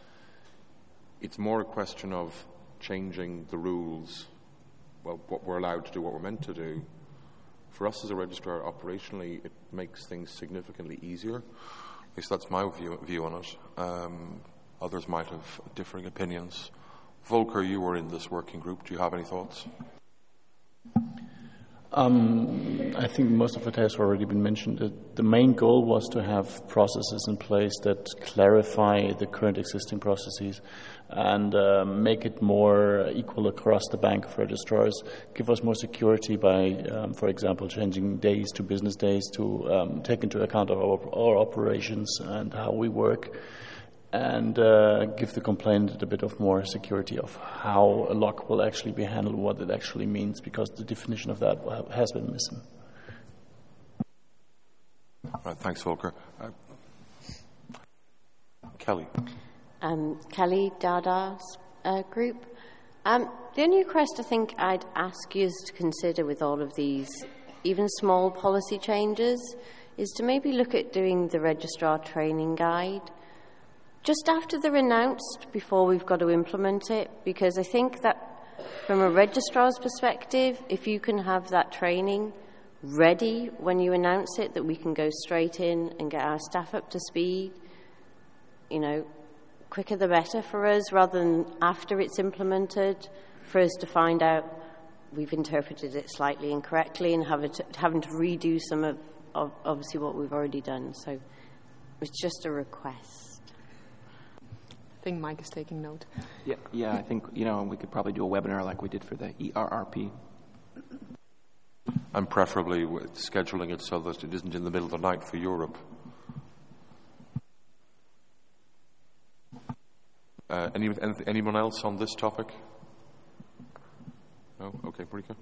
it's more a question of changing the rules, well, what we're allowed to do, what we're meant to do. For us as a registrar, operationally, it makes things significantly easier. At least that's my view, view on it. Um, others might have differing opinions. Volker, you were in this working group. Do you have any thoughts? Um, I think most of it has already been mentioned. The, the main goal was to have processes in place that clarify the current existing processes and uh, make it more equal across the bank of registrars, give us more security by, um, for example, changing days to business days to um, take into account our, our operations and how we work, and uh, give the complainant a bit of more security of how a lock will actually be handled, what it actually means, because the definition of that has been missing. All right, thanks, Volker. Uh, Kelly. Um, Kelly Dada's uh, group. Um, the only request I think I'd ask you is to consider with all of these even small policy changes, is to maybe look at doing the registrar training guide just after they're announced, before we've got to implement it, because I think that from a registrar's perspective, if you can have that training ready when you announce it, that we can go straight in and get our staff up to speed, you know, quicker the better for us, rather than after it's implemented, for us to find out we've interpreted it slightly incorrectly and have it, having to redo some of, of obviously what we've already done. So it's just a request. I think Mike is taking note. Yeah, yeah. I think, you know, we could probably do a webinar like we did for the E R R P. And preferably with scheduling it so that it isn't in the middle of the night for Europe. Uh, any, anyone else on this topic? No? Okay, Marika.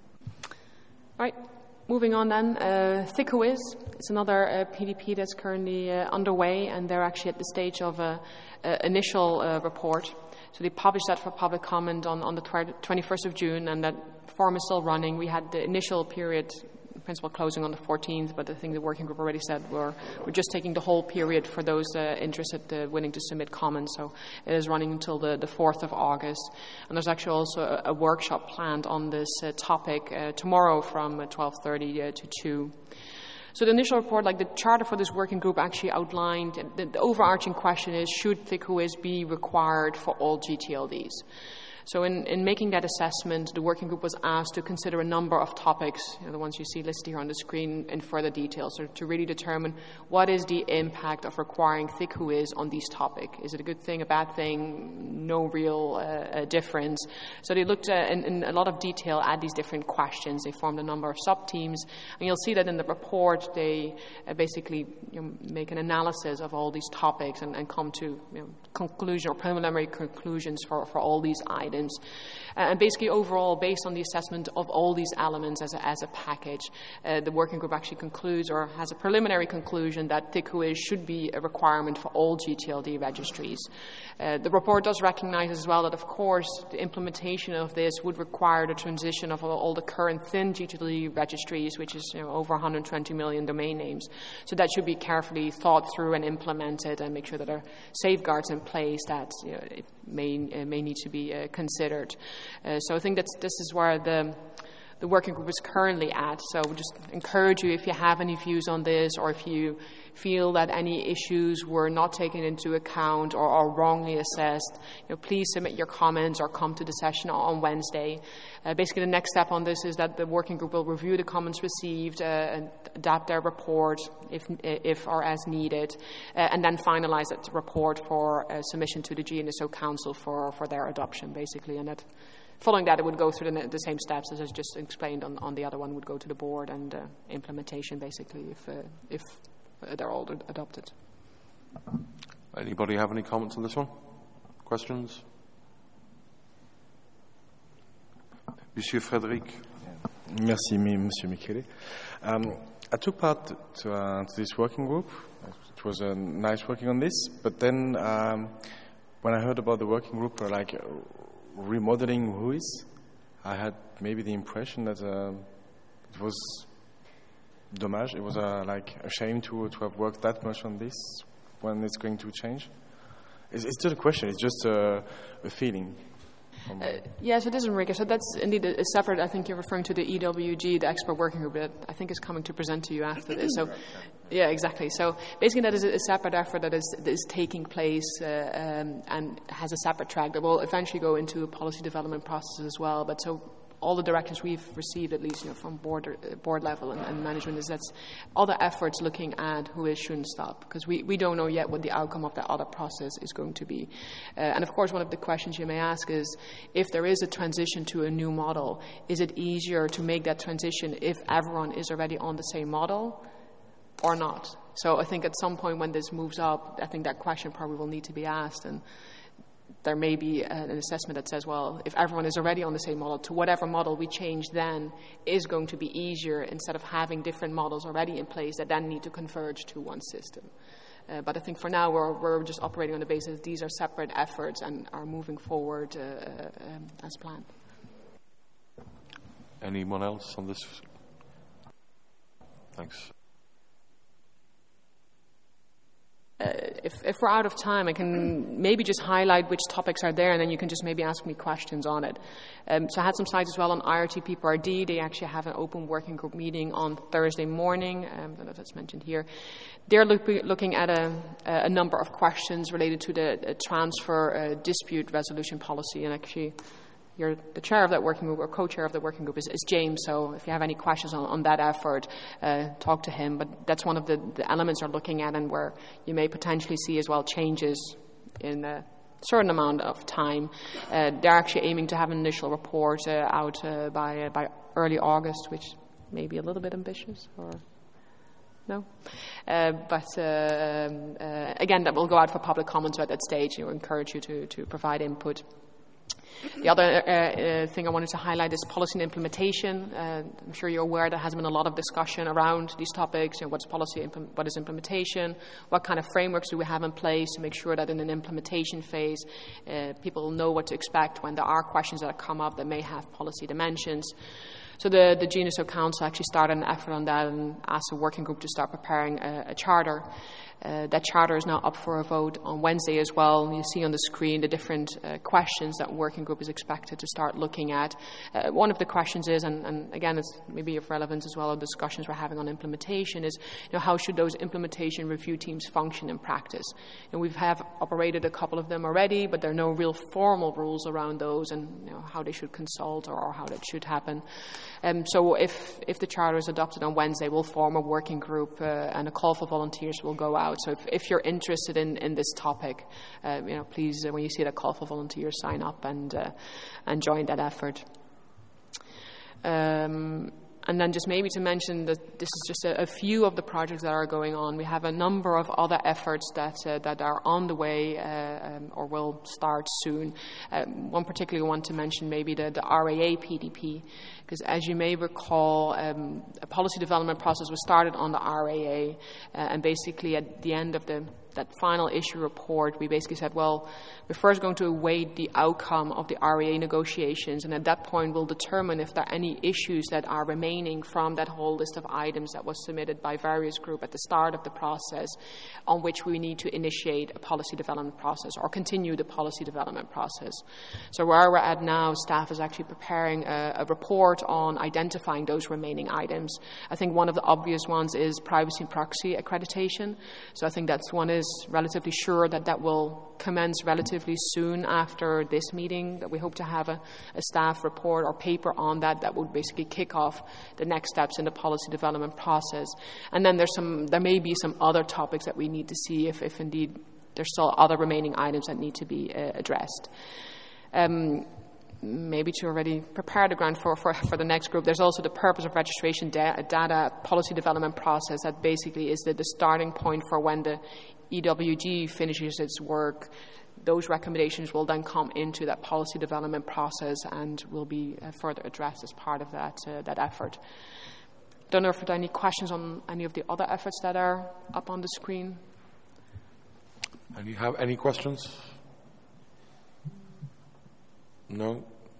Right. Moving on then, uh, ThicOIS. It's another uh, P D P that's currently uh, underway, and they're actually at the stage of an initial uh, report. So they published that for public comment on, on the twenty-first of June, and that form is still running. We had the initial period, principal closing on the fourteenth, but I think the working group already said we're, we're just taking the whole period for those uh, interested, uh, willing to submit comments. So it is running until the, the fourth of August. And there's actually also a, a workshop planned on this uh, topic uh, tomorrow from uh, twelve thirty uh, to two. So the initial report, like the charter for this working group, actually outlined the, the overarching question is, should ThicOIS be required for all G T L Ds? So in, in making that assessment, the working group was asked to consider a number of topics, you know, the ones you see listed here on the screen, in further detail, so to really determine what is the impact of requiring ThicOIS on these topics. Is it a good thing, a bad thing, no real uh, difference? So they looked uh, in, in a lot of detail at these different questions. They formed a number of sub-teams, and you'll see that in the report they uh, basically you know, make an analysis of all these topics and, and come to you know, conclusion or preliminary conclusions for, for all these items. Uh, and basically, overall, based on the assessment of all these elements as a, as a package, uh, the working group actually concludes or has a preliminary conclusion that ThicOIS should be a requirement for all G T L D registries. Uh, the report does recognize as well that, of course, the implementation of this would require the transition of all, all the current thin G T L D registries, which is you know, over one hundred twenty million domain names. So that should be carefully thought through and implemented, and make sure that there are safeguards in place that you know, it may, uh, may need to be uh, considered. Uh, so I think that this is where the the working group is currently at. So we just encourage you, if you have any views on this, or if you feel that any issues were not taken into account or are wrongly assessed, you know, please submit your comments or come to the session on Wednesday. Uh, basically, the next step on this is that the working group will review the comments received uh, and adapt their report if, if or as needed, uh, and then finalize that report for uh, submission to the G N S O Council for, for their adoption, basically. And that, following that, it would go through the, the same steps as I just explained on, on the other one, would go to the board and uh, implementation, basically, if, uh, if they're all adopted. Anybody have any comments on this one? Questions? Monsieur Frédéric. Merci, Monsieur Michele. Um, I took part to, uh, to this working group. It was uh, nice working on this, but then um, when I heard about the working group, uh, like uh, remodeling W H O I S, I had maybe the impression that uh, it was dommage. It was uh, like a shame to to have worked that much on this when it's going to change. It's, it's just a question. It's just a, a feeling. Uh, yeah, so this is Enrique. So that's indeed a, a separate, I think you're referring to the E W G, the expert working group, that I think is coming to present to you after this. So, yeah, exactly. So basically that is a, a separate effort that is, that is taking place uh, um, and has a separate track that will eventually go into a policy development process as well. But so all the directives we've received, at least you know, from board, uh, board level and, and management, is that's all the efforts looking at W H O I S shouldn't stop, because we, we don't know yet what the outcome of that other process is going to be. Uh, and of course, one of the questions you may ask is, if there is a transition to a new model, is it easier to make that transition if everyone is already on the same model or not? So I think at some point when this moves up, I think that question probably will need to be asked, and there may be an assessment that says, well, if everyone is already on the same model, to whatever model we change then is going to be easier, instead of having different models already in place that then need to converge to one system. Uh, but I think for now we're, we're just operating on the basis these are separate efforts and are moving forward uh, um, as planned. Anyone else on this? Thanks. Uh, if, if we're out of time, I can maybe just highlight which topics are there, and then you can just maybe ask me questions on it. Um, so I had some slides as well on I R T P P R D. They actually have an open working group meeting on Thursday morning. Um, I don't know if that's mentioned here. They're look, looking at a, a number of questions related to the uh, transfer uh, dispute resolution policy, and actually You're the chair of that working group, or co-chair of the working group is, is James, so if you have any questions on, on that effort, uh, talk to him. But that's one of the, the elements we're looking at, and where you may potentially see as well changes in a certain amount of time. Uh, they're actually aiming to have an initial report uh, out uh, by, uh, by early August, which may be a little bit ambitious, or... No? Uh, but uh, um, uh, again, that will go out for public comments at that stage. We encourage you to, to provide input. The other uh, uh, thing I wanted to highlight is policy and implementation. Uh, I'm sure you're aware there has been a lot of discussion around these topics. You know, what's policy, impl- what is implementation, what kind of frameworks do we have in place to make sure that in an implementation phase uh, people know what to expect when there are questions that come up that may have policy dimensions. So the, the G N S O Council actually started an effort on that and asked a working group to start preparing a, a charter. Uh, that charter is now up for a vote on Wednesday as well. You see on the screen the different uh, questions that working group is expected to start looking at. Uh, one of the questions is, and, and again it's maybe of relevance as well, of discussions we're having on implementation, is you know, how should those implementation review teams function in practice? And we have operated a couple of them already, but there are no real formal rules around those, and you know, how they should consult or, or how that should happen. Um, so if, if the charter is adopted on Wednesday, we'll form a working group uh, and a call for volunteers will go out. So if, if you're interested in, in this topic, uh, you know, please, uh, when you see that call for volunteers, sign up and uh, and join that effort. Um, And then just maybe to mention that this is just a, a few of the projects that are going on. We have a number of other efforts that uh, that are on the way uh, um, or will start soon. Um, one particularly want to mention maybe the, the R A A P D P, because as you may recall, um, a policy development process was started on the R A A, uh, and basically at the end of the that final issue report, we basically said, well, we're first going to await the outcome of the R A A negotiations, and at that point we'll determine if there are any issues that are remaining from that whole list of items that was submitted by various groups at the start of the process, on which we need to initiate a policy development process or continue the policy development process. So where we're at now, staff is actually preparing a, a report on identifying those remaining items. I think one of the obvious ones is privacy and proxy accreditation. So I think that's one is relatively sure that that will commence relatively soon after this meeting, that we hope to have a, a staff report or paper on that that would basically kick off the next steps in the policy development process. And then there's some, there may be some other topics that we need to see if, if indeed there's still other remaining items that need to be uh, addressed. Um, maybe to already prepare the ground for, for, for the next group, there's also the purpose of registration da- data policy development process that basically is the, the starting point for when the E W G finishes its work. Those recommendations will then come into that policy development process and will be uh, further addressed as part of that, uh, that effort. Don't know if there are any questions on any of the other efforts that are up on the screen. And you have any questions? No?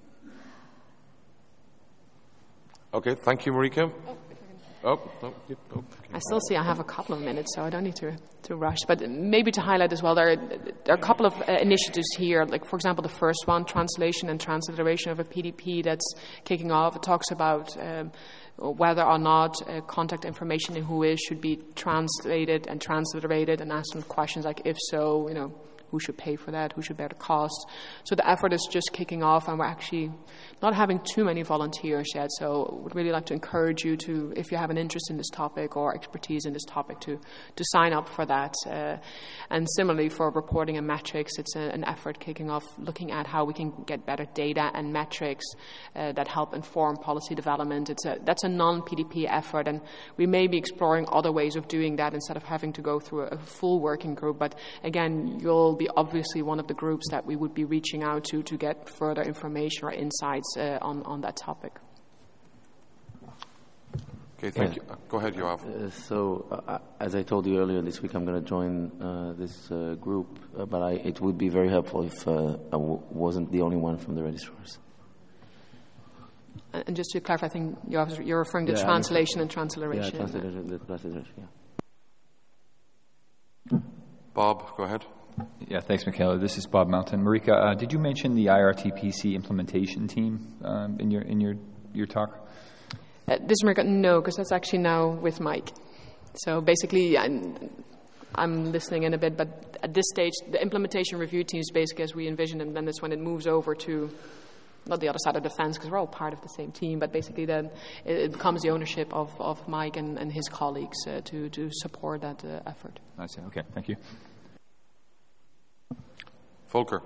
Okay, thank you, Marika. Oh, oh, no, oh, okay. I still see I have a couple of minutes, so I don't need to, to rush. But maybe to highlight as well, there are, there are a couple of uh, initiatives here. Like, for example, the first one, translation and transliteration of a P D P that's kicking off. It talks about um, whether or not uh, contact information in WHOIS should be translated and transliterated, and ask some questions like, if so, you know, who should pay for that, who should bear the cost. So the effort is just kicking off, and we're actually not having too many volunteers yet. So would really like to encourage you to, if you have an interest in this topic or expertise in this topic, to, to sign up for that. Uh, and similarly for reporting and metrics, it's a, an effort kicking off looking at how we can get better data and metrics uh, that help inform policy development. It's a, that's a non-P D P effort, and we may be exploring other ways of doing that instead of having to go through a, a full working group. But again, you'll be obviously one of the groups that we would be reaching out to to get further information or insights uh, on, on that topic. Okay, thank yeah. you. Go ahead, Yoav. Uh, so, uh, as I told you earlier this week, I'm going to join uh, this uh, group, uh, but I, it would be very helpful if uh, I w- wasn't the only one from the registrars. And just to clarify, I think you're, you're referring to yeah, translation and transliteration. Yeah, translation, the transliteration, yeah. Bob, go ahead. Yeah, thanks, Michaela. This is Bob Mountain. Marika, uh, did you mention the I R T P C implementation team um, in your in your your talk? Uh, this is Marika. No, because that's actually now with Mike. So basically, I'm, I'm listening in a bit, but at this stage, the implementation review team is basically as we envision, and then that's when it moves over to not the other side of the fence, because we're all part of the same team, but basically then it, it becomes the ownership of, of Mike and, and his colleagues uh, to, to support that uh, effort. I see. Okay, thank you. Volker.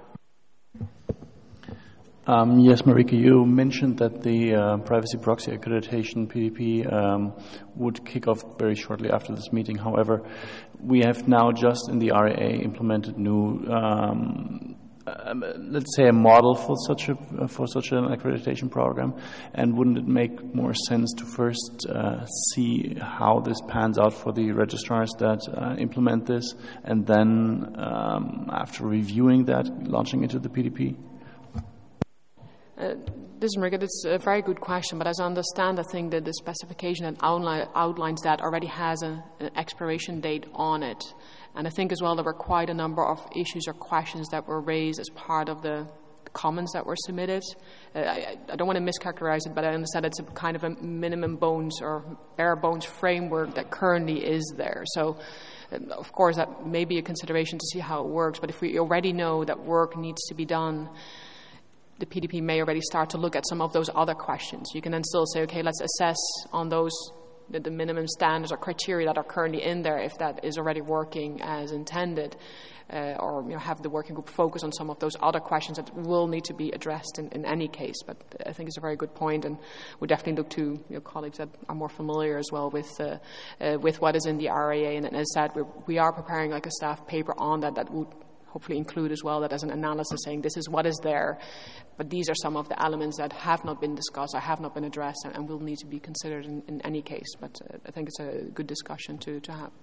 Um, yes, Marika, you mentioned that the uh, privacy proxy accreditation P D P um, would kick off very shortly after this meeting. However, we have now just in the R A A implemented new, um, um, let's say, a model for such a for such an accreditation program. And wouldn't it make more sense to first uh, see how this pans out for the registrars that uh, implement this, and then um, after reviewing that, launching into the P D P? Uh, this is Marika. It's a very good question, but as I understand, I think that the specification that outline, outlines that already has a, an expiration date on it. And I think as well there were quite a number of issues or questions that were raised as part of the comments that were submitted. Uh, I, I don't want to mischaracterize it, but I understand it's a kind of a minimum bones or bare bones framework that currently is there. So, uh, of course, that may be a consideration to see how it works, but if we already know that work needs to be done, the P D P may already start to look at some of those other questions. You can then still say, okay, let's assess on those the, the minimum standards or criteria that are currently in there, if that is already working as intended, uh, or you know, have the working group focus on some of those other questions that will need to be addressed in, in any case. But I think it's a very good point, and we definitely look to you know, colleagues that are more familiar as well with uh, uh, with what is in the R A A. And as I said, we're, we are preparing like a staff paper on that that would hopefully include as well that as an analysis saying this is what is there, but these are some of the elements that have not been discussed or have not been addressed and, and will need to be considered in, in any case. But uh, I think it's a good discussion to, to have.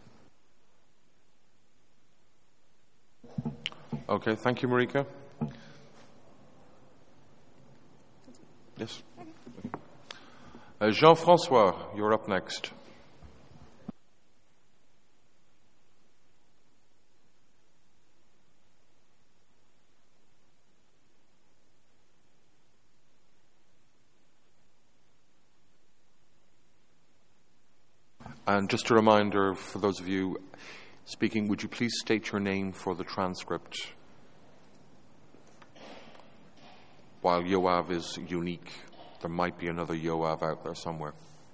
Okay, thank you, Marika. Yes. Uh, Jean-Francois, you're up next. And just a reminder for those of you speaking, would you please state your name for the transcript? While Yoav is unique, there might be another Yoav out there somewhere.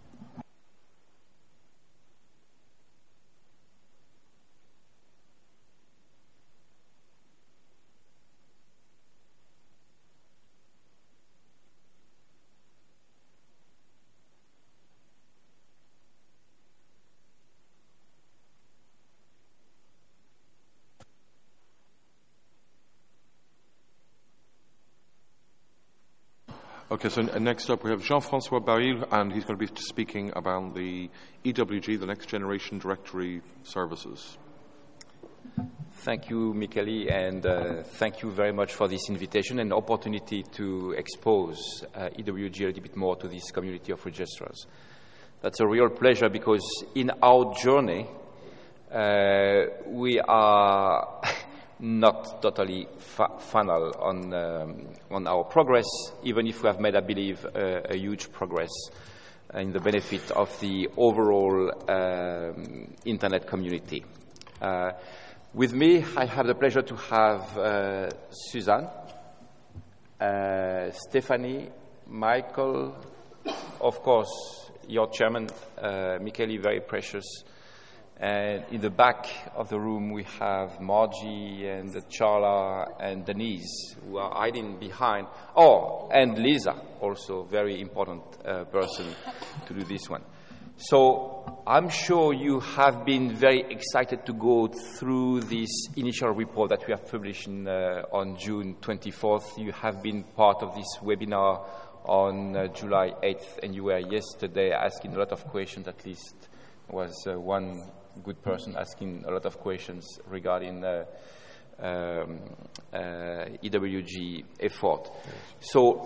Okay, so next up we have Jean-Francois Baril, and he's going to be speaking about the E W G, the Next Generation Directory Services. Thank you, Michele, and uh, thank you very much for this invitation and opportunity to expose uh, E W G a little bit more to this community of registrars. That's a real pleasure because in our journey, uh, we are not totally fa- final on um, on our progress, even if we have made, I believe, uh, a huge progress in the benefit of the overall um, internet community. Uh, with me, I have the pleasure to have uh, Suzanne, uh, Stephanie, Michael, of course, your chairman, uh, Michele, very precious. And in the back of the room, we have Margie and Charla and Denise, who are hiding behind. Oh, and Lisa, also very important uh, person to do this one. So I'm sure you have been very excited to go through this initial report that we have published in, uh, on June twenty-fourth. You have been part of this webinar on uh, July eighth, and you were yesterday asking a lot of questions. At least was uh, one good person asking a lot of questions regarding uh, um, uh, E W G effort. So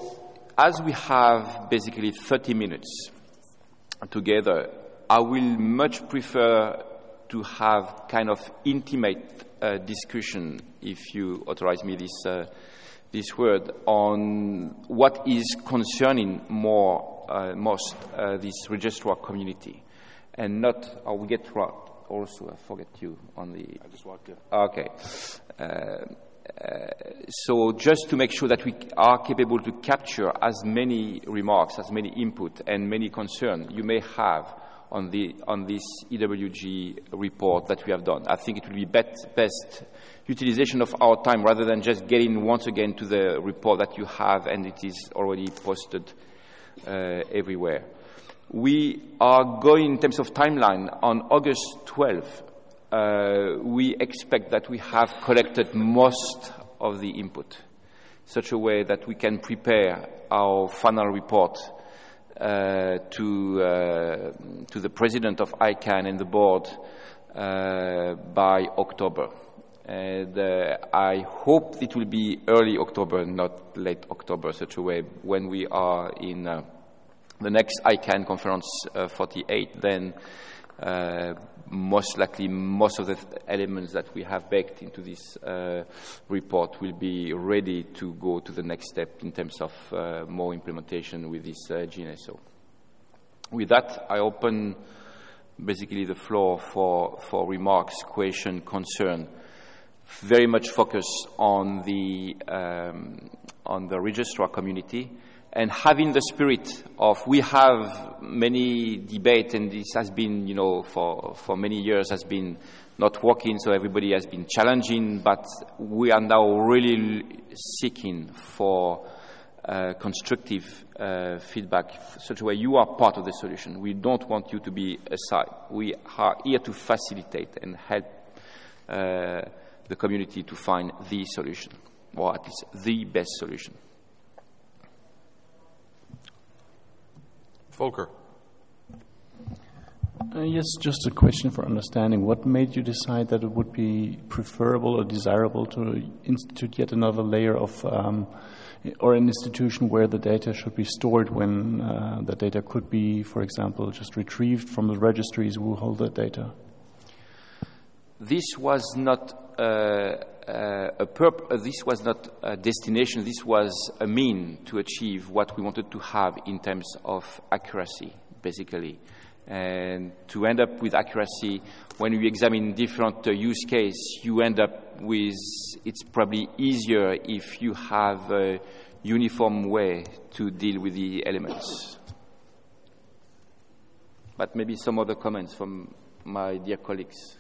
as we have basically thirty minutes together, I will much prefer to have kind of intimate uh, discussion, if you authorize me this uh, this word, on what is concerning more uh, most uh, this registrar community, and not. I will get right. Also, I forget you on the. I just walked in. Okay. Uh, uh, so just to make sure that we are capable to capture as many remarks, as many input, and many concerns you may have on the on this E W G report that we have done. I think it will be best, best utilization of our time rather than just getting once again to the report that you have and it is already posted uh, everywhere. We are going, in terms of timeline, on August twelfth. Uh, we expect that we have collected most of the input, such a way that we can prepare our final report uh, to uh, to the president of I CANN and the board uh, by October. And uh, I hope it will be early October, not late October, such a way when we are in uh, the next I CANN conference uh, forty-eight, then uh, most likely most of the elements that we have baked into this uh, report will be ready to go to the next step in terms of uh, more implementation with this uh, G N S O. With that, I open basically the floor for, for remarks, question, concern, very much focused on the, um, on the registrar community, and having the spirit of, we have many debate, and this has been, you know, for, for many years has been not working, so everybody has been challenging, but we are now really seeking for uh, constructive uh, feedback, such a way you are part of the solution. We don't want you to be aside. We are here to facilitate and help uh, the community to find the solution, or at least the best solution. Volker. Uh, yes, just a question for understanding. What made you decide that it would be preferable or desirable to institute yet another layer of, um, or an institution where the data should be stored when uh, the data could be, for example, just retrieved from the registries who hold that data? This was not uh, uh, a purp- uh, this was not a destination. This was a mean to achieve what we wanted to have in terms of accuracy, basically. And to end up with accuracy, when you examine different uh, use cases, you end up with, it's probably easier if you have a uniform way to deal with the elements. But maybe some other comments from my dear colleagues.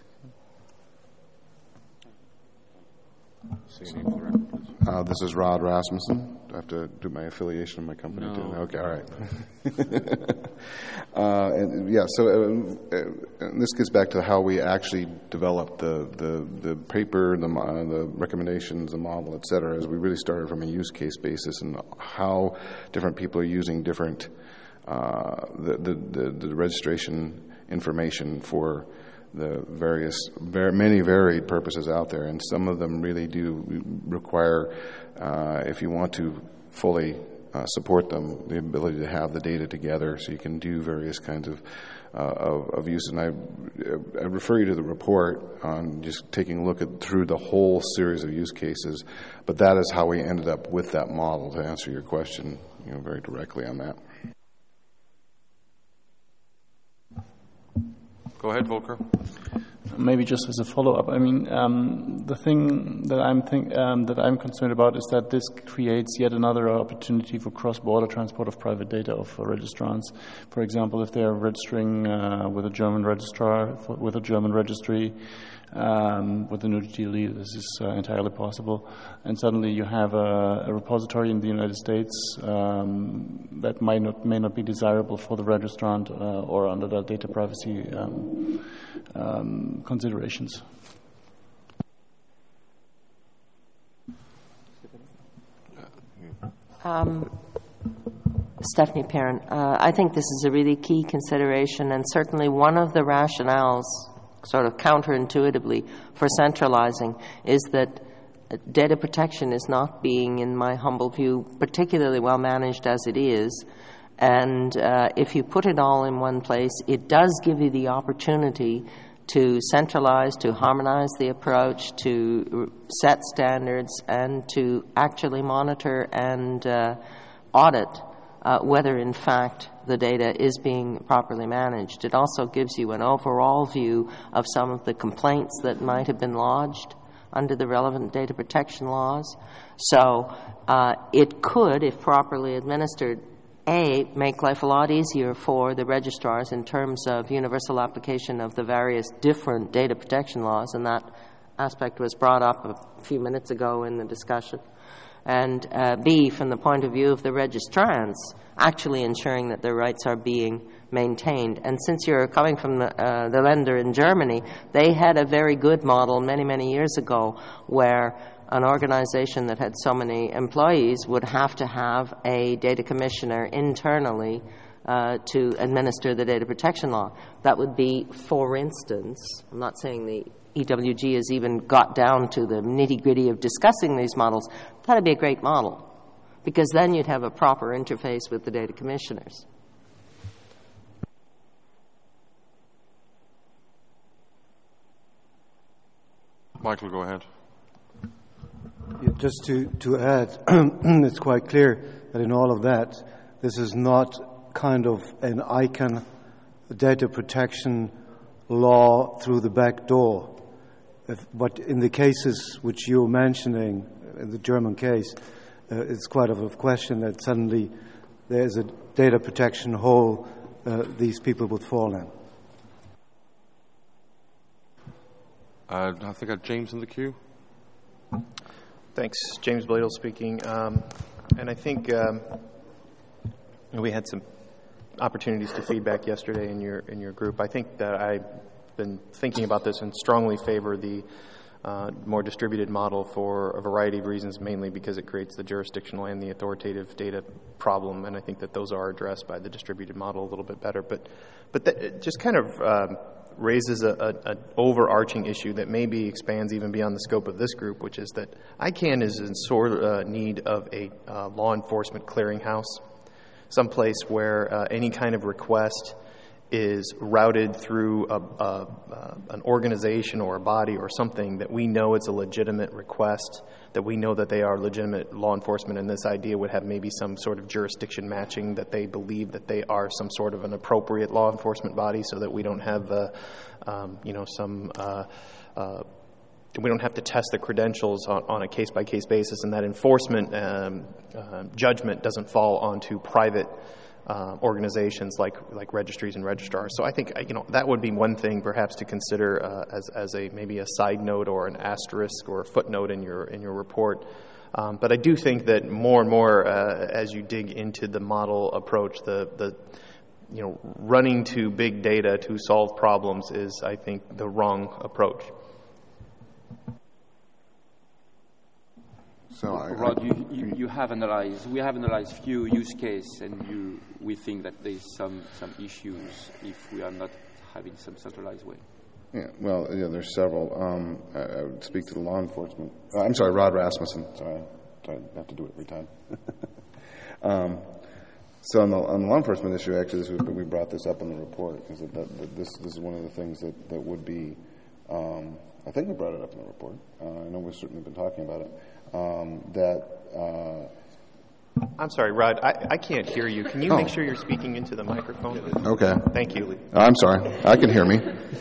Uh, this is Rod Rasmussen. Do I have to do my affiliation of my company No. too? Okay, all right. uh, and yeah, so uh, uh, and this gets back to how we actually developed the the, the paper, the uh, the recommendations, the model, et cetera. As we really started from a use case basis and how different people are using different uh, the, the the the registration information for the various, very, many varied purposes out there, and some of them really do require, uh, if you want to fully uh, support them, the ability to have the data together so you can do various kinds of uh, of, of use. And I, I refer you to the report on just taking a look at through the whole series of use cases, but that is how we ended up with that model, to answer your question, you know, very directly on that. Go ahead, Volker. Maybe just as a follow-up, I mean, um, the thing that I'm think, um, that I'm concerned about is that this creates yet another opportunity for cross-border transport of private data of uh, registrants. For example, if they are registering uh, with a German registrar, for, with a German registry, um, with the new G L E, this is uh, entirely possible. And suddenly you have a, a repository in the United States um, that might not, may not be desirable for the registrant uh, or under the data privacy um, um, considerations. Um, Stephanie Perrin. Uh, I think this is a really key consideration, and certainly one of the rationales, sort of counterintuitively, for centralizing is that data protection is not being, in my humble view, particularly well managed as it is. And uh, if you put it all in one place, it does give you the opportunity to centralize, to harmonize the approach, to set standards, and to actually monitor and uh, audit uh, whether, in fact, the data is being properly managed. It also gives you an overall view of some of the complaints that might have been lodged under the relevant data protection laws. So uh, it could, if properly administered, A, make life a lot easier for the registrars in terms of universal application of the various different data protection laws, and that aspect was brought up a few minutes ago in the discussion. And uh, B, from the point of view of the registrants, actually ensuring that their rights are being maintained. And since you're coming from the, uh, the lender in Germany, they had a very good model many, many years ago where an organization that had so many employees would have to have a data commissioner internally uh, to administer the data protection law. That would be, for instance, I'm not saying the E W G has even got down to the nitty-gritty of discussing these models. That would be a great model, because then you'd have a proper interface with the data commissioners. Michael, go ahead. Yeah, just to, to add, it's quite clear that in all of that, this is not kind of an ICANN data protection law through the back door. If, but in the cases which you're mentioning, in the German case, uh, it's quite of a question that suddenly there's a data protection hole uh, these people would fall in. Uh, I think I have James in the queue. Thanks. James Bladel speaking. Um, and I think um, we had some opportunities to feedback yesterday in your in your group. I think that I've been thinking about this and strongly favor the uh, more distributed model for a variety of reasons, mainly because it creates the jurisdictional and the authoritative data problem, and I think that those are addressed by the distributed model a little bit better. But but that, it just kind of um, raises a, a, a overarching issue that maybe expands even beyond the scope of this group, which is that ICANN is in sore uh, need of a uh, law enforcement clearinghouse, someplace where uh, any kind of request is routed through a, a, uh, an organization or a body or something that we know it's a legitimate request, that we know that they are legitimate law enforcement, and this idea would have maybe some sort of jurisdiction matching, that they believe that they are some sort of an appropriate law enforcement body, so that we don't have, uh, um, you know, some... Uh, uh, we don't have to test the credentials on, on a case-by-case basis, and that enforcement um, uh, judgment doesn't fall onto private uh, organizations like like registries and registrars. So I think, you know, that would be one thing perhaps to consider uh, as as a maybe a side note or an asterisk or a footnote in your in your report. Um, but I do think that more and more uh, as you dig into the model approach, the the you know running to big data to solve problems is, I think, the wrong approach. So I, Rod, you, you, you have analyzed, we have analyzed few use cases, and you, we think that there's some, some issues if we are not having some centralized way. Yeah, well, yeah, there's several. Um, I, I would speak to the law enforcement. Uh, I'm sorry, Rod Rasmussen. Sorry, I have to do it every time. um, so on the, on the law enforcement issue, actually, this was, we brought this up in the report, because that, that, this, this is one of the things that, that would be, um, I think we brought it up in the report. Uh, I know we've certainly been talking about it. Um, that uh, I'm sorry, Rod, I, I can't hear you. Can you oh. make sure you're speaking into the microphone? Okay. Thank you. I'm sorry. I can hear me.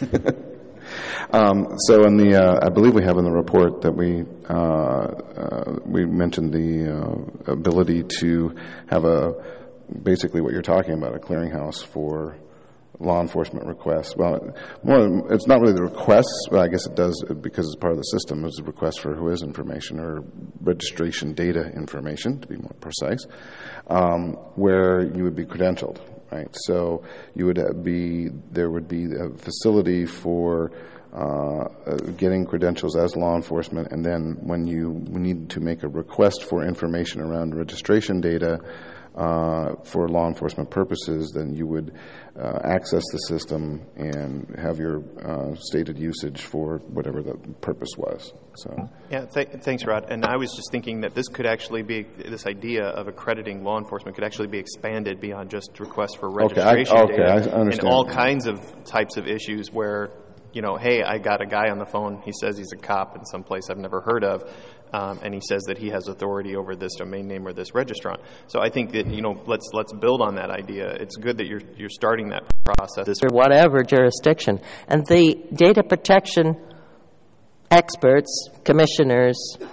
um, so in the, uh, I believe we have in the report that we uh, uh, we mentioned the uh, ability to have a, basically what you're talking about, a clearinghouse for law enforcement requests. Well, more, it's not really the requests, but I guess it does, because it's part of the system, it's a request for who is information or registration data information, to be more precise, um, where you would be credentialed, right? So you would be, there would be a facility for uh, getting credentials as law enforcement, and then when you need to make a request for information around registration data uh, for law enforcement purposes, then you would uh, access the system and have your uh, stated usage for whatever the purpose was. So, yeah, th- thanks, Rod. And I was just thinking that this could actually be, this idea of accrediting law enforcement could actually be expanded beyond just requests for registration okay, I, okay, data I understand. and all kinds of types of issues where, you know, hey, I got a guy on the phone, he says he's a cop in some place I've never heard of, um, and he says that he has authority over this domain name or this registrant. So I think that, you know, let's let's build on that idea. It's good that you're you're starting that process. Or whatever jurisdiction. And the data protection experts, commissioners,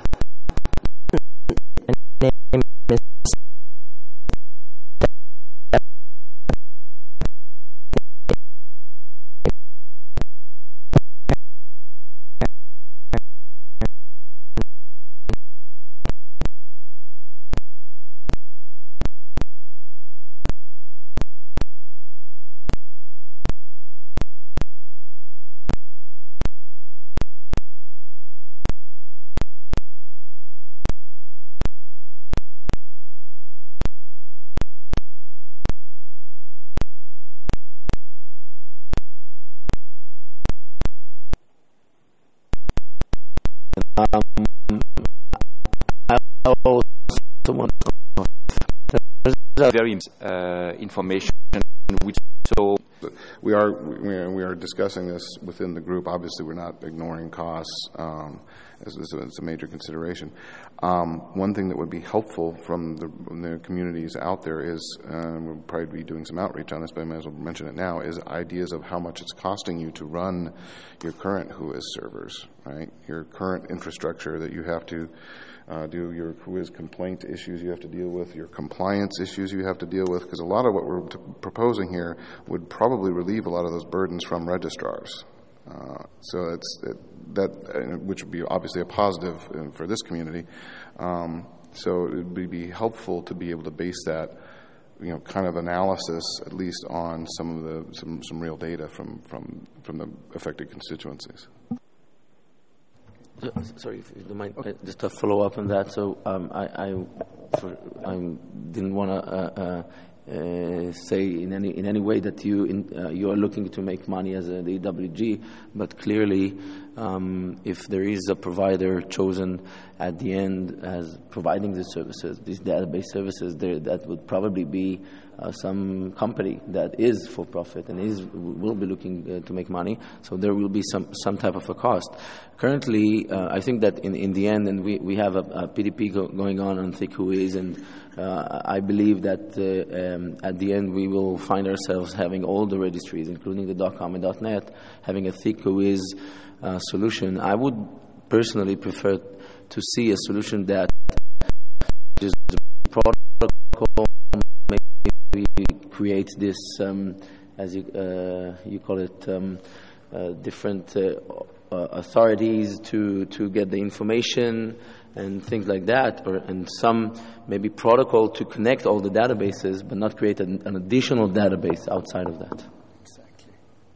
Um, I also want to very uh, information which so we are we are, we are discussing this within the group. Obviously, we're not ignoring costs um, as, as, a, as a major consideration. Um, one thing that would be helpful from the, from the communities out there is, uh, we'll probably be doing some outreach on this, but I might as well mention it now, is ideas of how much it's costing you to run your current Whois servers, right? Your current infrastructure that you have to uh, do, your Whois complaint issues you have to deal with, your compliance issues you have to deal with, because a lot of what we're t- proposing here would probably relieve a lot of those burdens from registrars. Uh, so it's it, that, uh, which would be obviously a positive uh, for this community. Um, so it would be helpful to be able to base that, you know, kind of analysis at least on some of the some, some real data from, from from the affected constituencies. Sorry, if you don't mind, okay. Just a follow up on that. So um, I I, for, I didn't want to. Uh, uh, Uh, say in any in any way that you in, uh, you are looking to make money as a, the E W G, but clearly, um, if there is a provider chosen at the end as providing the services, these database services, there that would probably be uh, some company that is for profit and is will be looking uh, to make money. So there will be some some type of a cost. Currently, uh, I think that in in the end, and we we have a, a P D P go, going on on thick Whois, and uh, I believe that. Uh, Um, at the end, we will find ourselves having all the registries, including the .com and .net, having a thick Whois uh, solution. I would personally prefer to see a solution that is the protocol, maybe create this, um, as you, uh, you call it, um, uh, different uh, uh, authorities to, to get the information and things like that, or and some maybe protocol to connect all the databases, but not create an, an additional database outside of that. Exactly.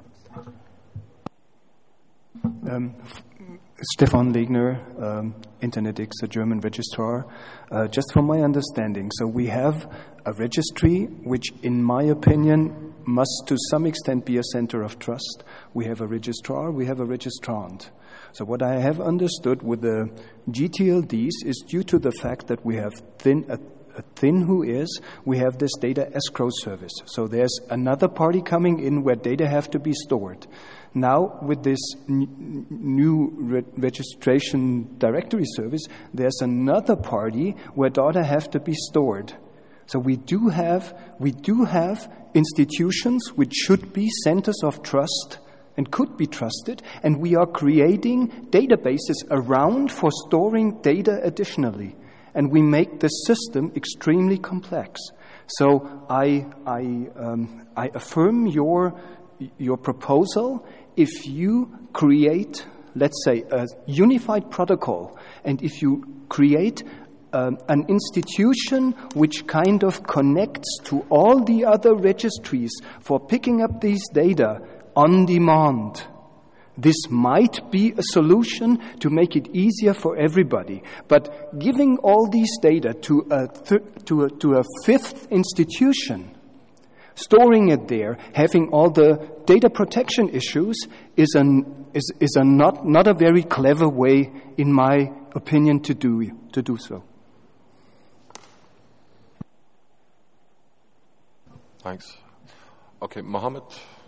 Um, Stefan Legner, um, Internetix, a German registrar. Uh, just from my understanding, so we have a registry which, in my opinion, must to some extent be a center of trust. We have a registrar, we have a registrant. So what I have understood with the G T L Ds is due to the fact that we have thin, a, a thin Whois, we have this data escrow service. So there's another party coming in where data have to be stored. Now, with this n- new re- registration directory service, there's another party where data have to be stored. So we do have we do have institutions which should be centers of trust and could be trusted, and we are creating databases around for storing data additionally, and we make the system extremely complex. So I I um, I affirm your your proposal. If you create, let's say, a unified protocol, and if you create um, an institution which kind of connects to all the other registries for picking up these data on demand, This might be a solution to make it easier for everybody. But giving all these data to a, th- to a, to a fifth institution, storing it there, having all the data protection issues, is, an, is, is a not, not a very clever way, in my opinion, to do, to do so. Thanks. Okay, Mohammed.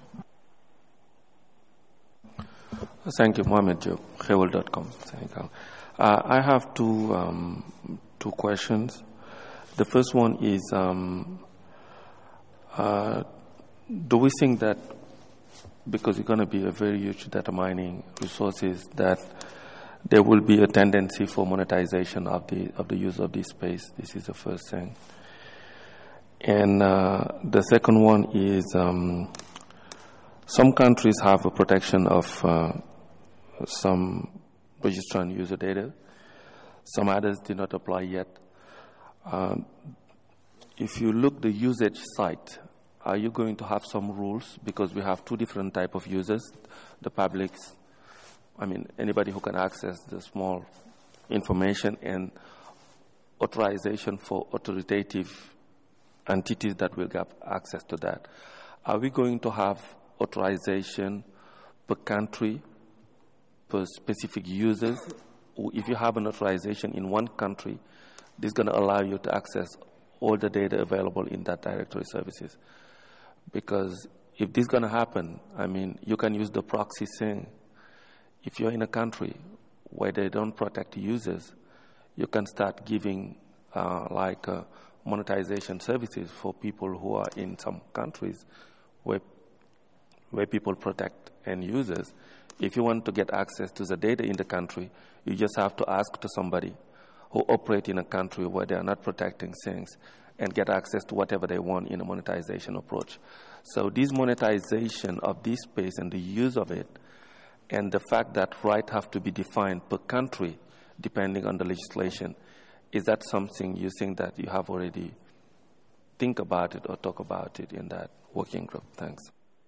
Thank you, Mohammed Job, Hevel dot com. Uh, I have two um, two questions. The first one is, um, uh, do we think that because it's going to be a very huge data mining resources, that there will be a tendency for monetization of the of the use of this space? This is the first thing. And uh, the second one is, um, some countries have a protection of uh, some registrar and user data. Some others did not apply yet. Um, if you look the usage site, are you going to have some rules? Because we have two different type of users. The publics, I mean, anybody who can access the small information, and authorization for authoritative entities that will have access to that. Are we going to have authorization per country, per specific users? Or if you have an authorization in one country, this is going to allow you to access all the data available in that directory services. Because if this is going to happen, I mean, you can use the proxy thing. If you're in a country where they don't protect users, you can start giving uh, like uh, monetization services for people who are in some countries where where people protect end users. If you want to get access to the data in the country, you just have to ask to somebody who operate in a country where they are not protecting things and get access to whatever they want in a monetization approach. So this monetization of this space and the use of it, and the fact that rights have to be defined per country depending on the legislation, is that something you think that you have already think about it or talk about it in that working group? Thanks.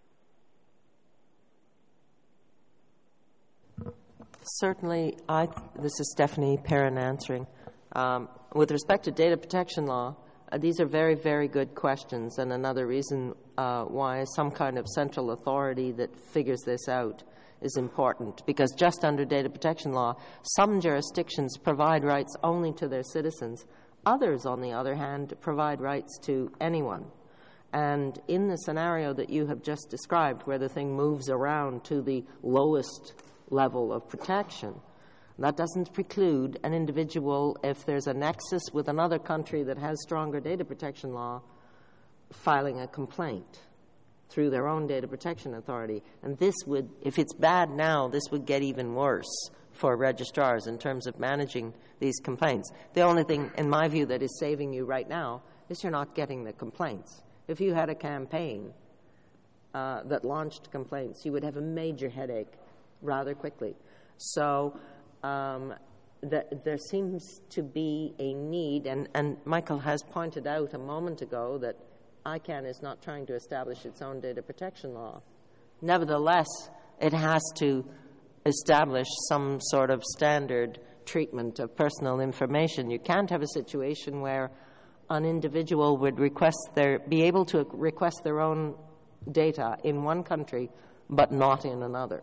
Certainly, I, this is Stephanie Perrin answering. Um, with respect to data protection law, uh, these are very, very good questions, and another reason uh, why some kind of central authority that figures this out is important, because just under data protection law, some jurisdictions provide rights only to their citizens. Others, on the other hand, provide rights to anyone. And in the scenario that you have just described, where the thing moves around to the lowest level of protection, that doesn't preclude an individual, if there's a nexus with another country that has stronger data protection law, filing a complaint through their own data protection authority. And this would, if it's bad now, this would get even worse for registrars in terms of managing these complaints. The only thing, in my view, that is saving you right now is you're not getting the complaints. If you had a campaign uh, that launched complaints, you would have a major headache rather quickly. So um, th- there seems to be a need, and, and Michael has pointed out a moment ago that ICANN is not trying to establish its own data protection law. Nevertheless, it has to establish some sort of standard treatment of personal information. You can't have a situation where an individual would request their, be able to request their own data in one country, but not in another.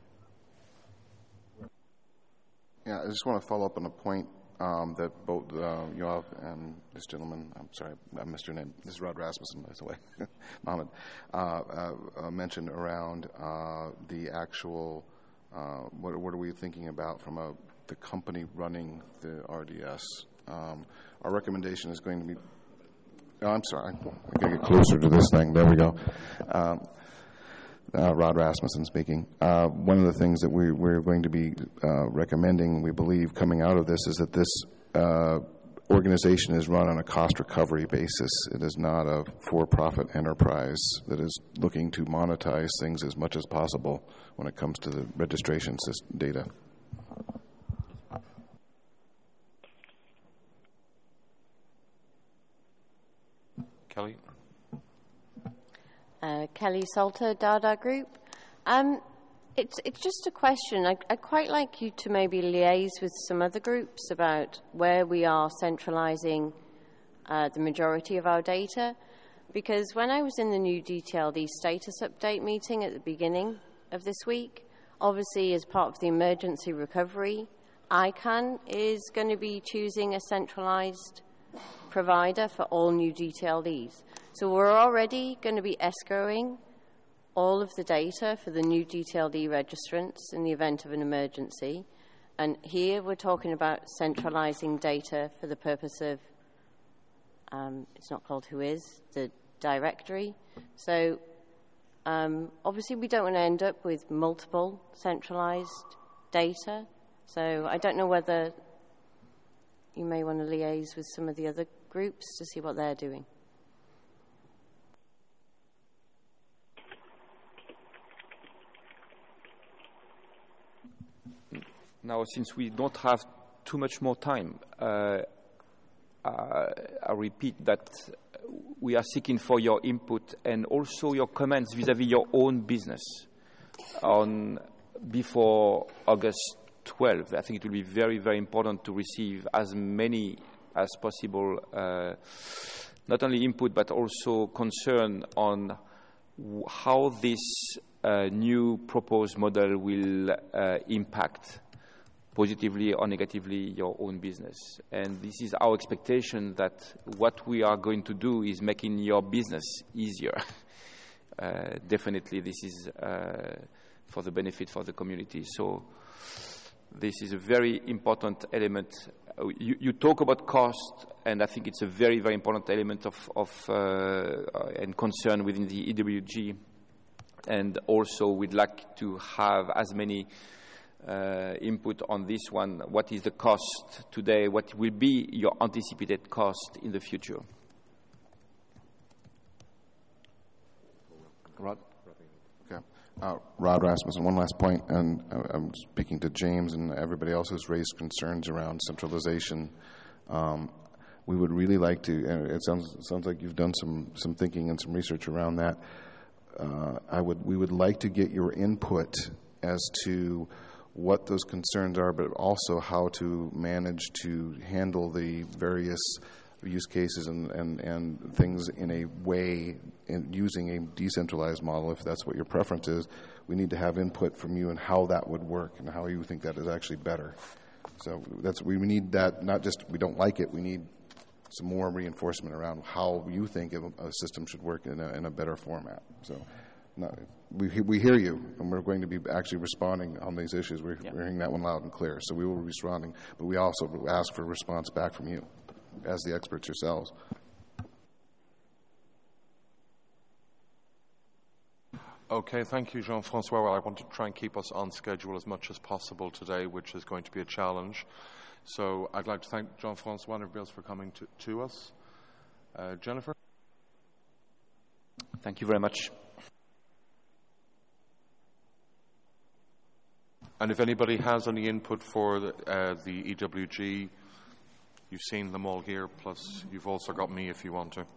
Yeah, I just want to follow up on a point um, that both uh, Yoav and this gentleman, I'm sorry, I missed your name. This is Rod Rasmussen, by the way, Mohammed, uh, uh, uh, mentioned around uh, the actual, uh, what, what are we thinking about from a, the company running the R D S? Um, our recommendation is going to be, oh, I'm sorry, I got to get closer to this thing. There we go. Um, Uh, Rod Rasmussen speaking. Uh, one of the things that we, we're going to be uh, recommending, we believe, coming out of this is that this uh, organization is run on a cost recovery basis. It is not a for-profit enterprise that is looking to monetize things as much as possible when it comes to the registration system data. Kelly? Uh, Kelly Salter, Dada Group. Um, It's, it's just a question. I, I'd quite like you to maybe liaise with some other groups about where we are centralising uh, the majority of our data. Because when I was in the new D T L D status update meeting at the beginning of this week, obviously as part of the emergency recovery, I CANN is going to be choosing a centralised provider for all new D T L Ds. So we're already going to be escrowing all of the data for the new D T L D registrants in the event of an emergency. And here we're talking about centralising data for the purpose of, um, it's not called Whois, the directory. So um, obviously we don't want to end up with multiple centralised data. So I don't know whether you may want to liaise with some of the other groups to see what they're doing. Now, since we don't have too much more time, uh, uh, I repeat that we are seeking for your input and also your comments vis-à-vis your own business on before August twelfth. I think it will be very, very important to receive as many as possible, uh, not only input but also concern on how this uh, new proposed model will uh, impact positively or negatively your own business. And this is our expectation, that what we are going to do is making your business easier. uh, definitely this is uh, for the benefit for the community. So this is a very important element. Uh, you, you talk about cost, and I think it's a very, very important element of, of uh, and concern within the E W G. And also we'd like to have as many Uh, input on this one. What is the cost today? What will be your anticipated cost in the future? Rod? Okay. Uh, Rod Rasmussen, one last point, and I'm speaking to James and everybody else who's raised concerns around centralization. Um, we would really like to, and it sounds, it sounds like you've done some, some thinking and some research around that. Uh, I would, we would like to get your input as to what those concerns are, but also how to manage to handle the various use cases and, and, and things in a way, in using a decentralized model, if that's what your preference is. We need to have input from you on how that would work and how you think that is actually better. So that's, we need that, not just we don't like it, we need some more reinforcement around how you think a system should work in a, in a better format. So no, we, we hear you, and we're going to be actually responding on these issues. We're, yeah. we're hearing that one loud and clear. So we will be responding, but we also ask for a response back from you as the experts yourselves. Okay, thank you, Jean-Francois. Well, I want to try and keep us on schedule as much as possible today, which is going to be a challenge. So I'd like to thank Jean-Francois and everybody else for coming to, to us. Uh, Jennifer? Thank you very much. And if anybody has any input for the, uh, the E W G, you've seen them all here, plus you've also got me if you want to.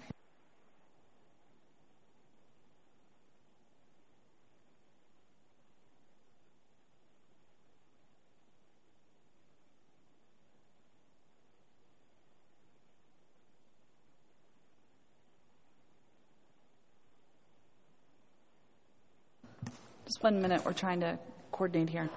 Just one minute, we're trying to coordinate here.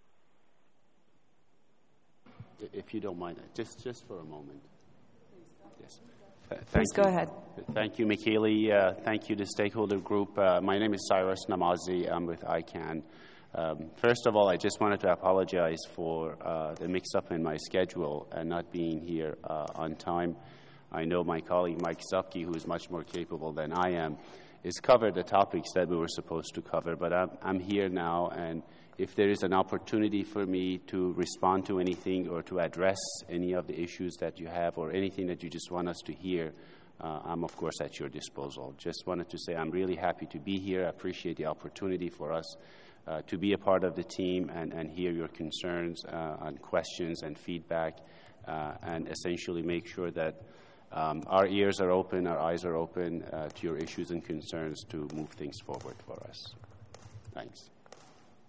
If you don't mind, just just for a moment. Yes. Uh, Please go you. ahead. Thank you, Michele. Uh, thank you, the stakeholder group. Uh, my name is Cyrus Namazi. I'm with I CANN. Um, first of all, I just wanted to apologize for uh, the mix-up in my schedule and not being here uh, on time. I know my colleague Mike Zupke, who is much more capable than I am, has covered the topics that we were supposed to cover, but I'm, I'm here now, and if there is an opportunity for me to respond to anything or to address any of the issues that you have or anything that you just want us to hear, uh, I'm, of course, at your disposal. Just wanted to say I'm really happy to be here. I appreciate the opportunity for us uh, to be a part of the team and, and hear your concerns uh, and questions and feedback uh, and essentially make sure that Um, our ears are open, our eyes are open uh, to your issues and concerns to move things forward for us. Thanks.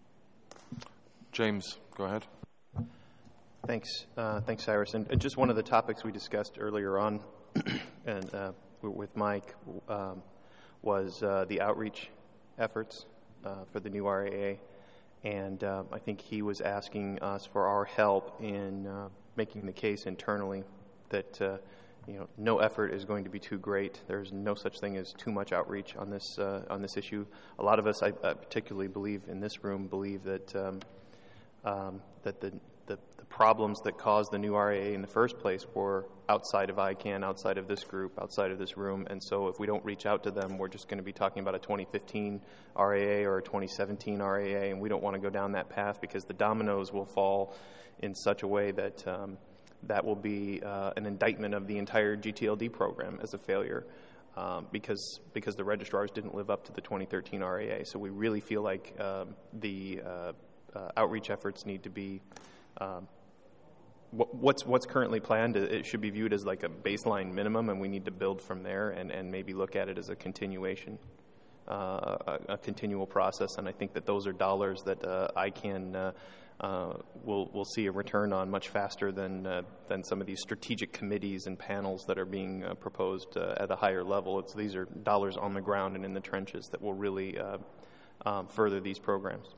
James, go ahead. Thanks. Uh, thanks, Cyrus. And, and just one of the topics we discussed earlier on and uh, with Mike um, was uh, the outreach efforts uh, for the new R A A. And uh, I think he was asking us for our help in uh, making the case internally that uh, you know no effort is going to be too great. There's no such thing as too much outreach on this uh, on this issue. A lot of us, I, I particularly believe in this room, believe that um, um, that the, the the problems that caused the new R A A in the first place were outside of I CAN, outside of this group, outside of this room. And so if we don't reach out to them, we're just going to be talking about a twenty fifteen R A A or a twenty seventeen R A A, and we don't want to go down that path because the dominoes will fall in such a way that um, that will be uh, an indictment of the entire G T L D program as a failure um, because because the registrars didn't live up to the twenty thirteen R A A. So we really feel like um, the uh, uh, outreach efforts need to be um, What's what's currently planned, it should be viewed as like a baseline minimum, and we need to build from there and, and maybe look at it as a continuation, uh, a, a continual process. And I think that those are dollars that uh, I can uh, uh, will will see a return on much faster than uh, than some of these strategic committees and panels that are being uh, proposed uh, at a higher level. It's these are dollars on the ground and in the trenches that will really uh, um, further these programs.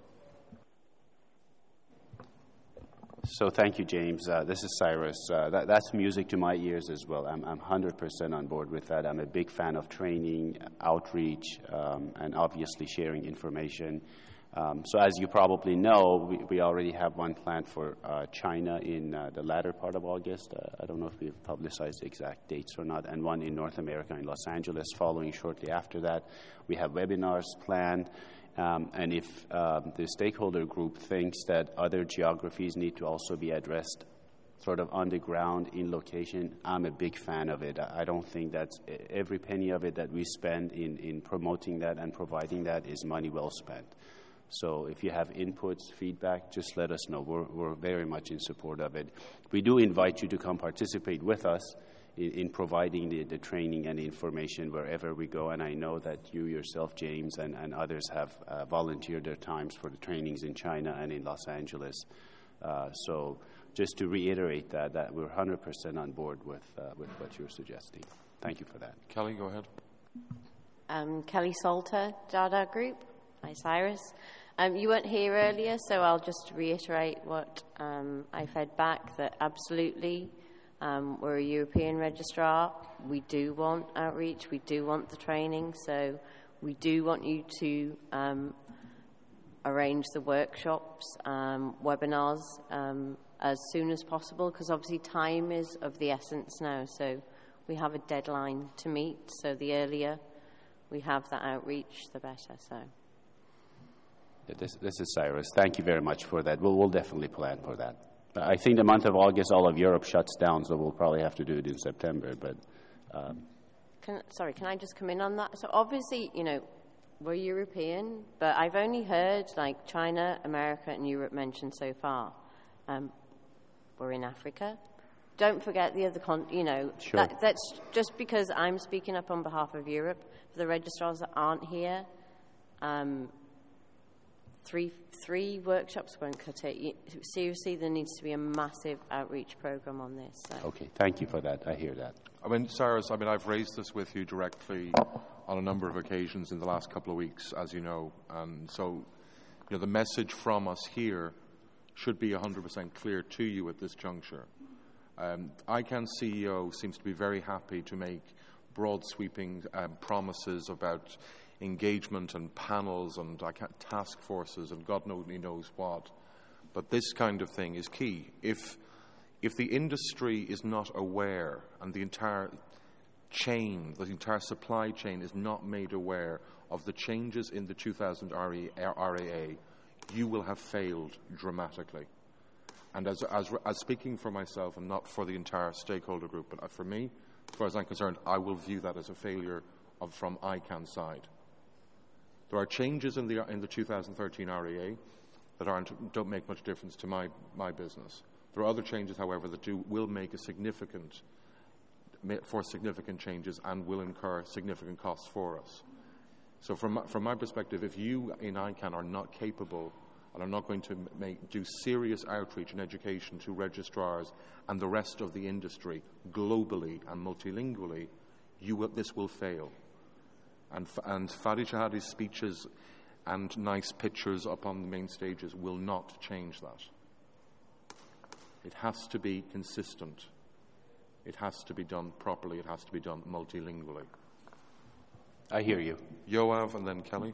So thank you, James. Uh, this is Cyrus. Uh, that, that's music to my ears as well. I'm, I'm one hundred percent on board with that. I'm a big fan of training, outreach, um, and obviously sharing information. Um, so as you probably know, we, we already have one planned for uh, China in uh, the latter part of August. Uh, I don't know if we've publicized the exact dates or not, and one in North America in Los Angeles following shortly after that. We have webinars planned. Um, and if um, the stakeholder group thinks that other geographies need to also be addressed sort of on the ground in location, I'm a big fan of it. I don't think that every penny of it that we spend in, in promoting that and providing that is money well spent. So if you have inputs, feedback, just let us know. We're, we're very much in support of it. We do invite you to come participate with us in, in providing the, the training and information wherever we go. And I know that you yourself, James, and, and others have uh, volunteered their times for the trainings in China and in Los Angeles. Uh, so just to reiterate that, that we're one hundred percent on board with, uh, with what you're suggesting. Thank you for that. Kelly, go ahead. Um, Kelly Salter, Dada Group. Hi, Cyrus. Um, you weren't here earlier, so I'll just reiterate what um, I fed back, that absolutely um, we're a European registrar. We do want outreach. We do want the training. So we do want you to um, arrange the workshops, um, webinars um, as soon as possible, because obviously time is of the essence now. So we have a deadline to meet. So the earlier we have that outreach, the better. So. This, this is Cyrus. Thank you very much for that. We'll, we'll definitely plan for that. I think the month of August, all of Europe shuts down, so we'll probably have to do it in September. But um. can, sorry, can I just come in on that? So obviously, you know, we're European, but I've only heard like China, America, and Europe mentioned so far. Um, we're in Africa. Don't forget the other con. You know, sure. that, that's just because I'm speaking up on behalf of Europe. For the registrars that aren't here. Um, Three three workshops won't cut it. Seriously, there needs to be a massive outreach program on this. So. Okay, thank you for that. I hear that. I mean, Cyrus, I mean, I've raised this with you directly on a number of occasions in the last couple of weeks, as you know. And so, you know, the message from us here should be one hundred percent clear to you at this juncture. Um, I CAN's C E O seems to be very happy to make broad sweeping um, promises about engagement and panels and I can't, task forces and God only knows what. But this kind of thing is key. If, if the industry is not aware and the entire chain, the entire supply chain is not made aware of the changes in the two thousand R A A, you will have failed dramatically. And as, as, as speaking for myself and not for the entire stakeholder group, but for me, as far as I'm concerned, I will view that as a failure of, from I CAN's side. There are changes in the, in the two thousand thirteen R A A that aren't, don't make much difference to my, my business. There are other changes, however, that do, will make a significant, for significant changes and will incur significant costs for us. So from my, from my perspective, if you in I CAN are not capable and are not going to make, do serious outreach and education to registrars and the rest of the industry globally and multilingually, you will, this will fail. And, and Fadi Chahadi's speeches and nice pictures up on the main stages will not change that. It has to be consistent. It has to be done properly. It has to be done multilingually. I hear you. Yoav and then Kelly.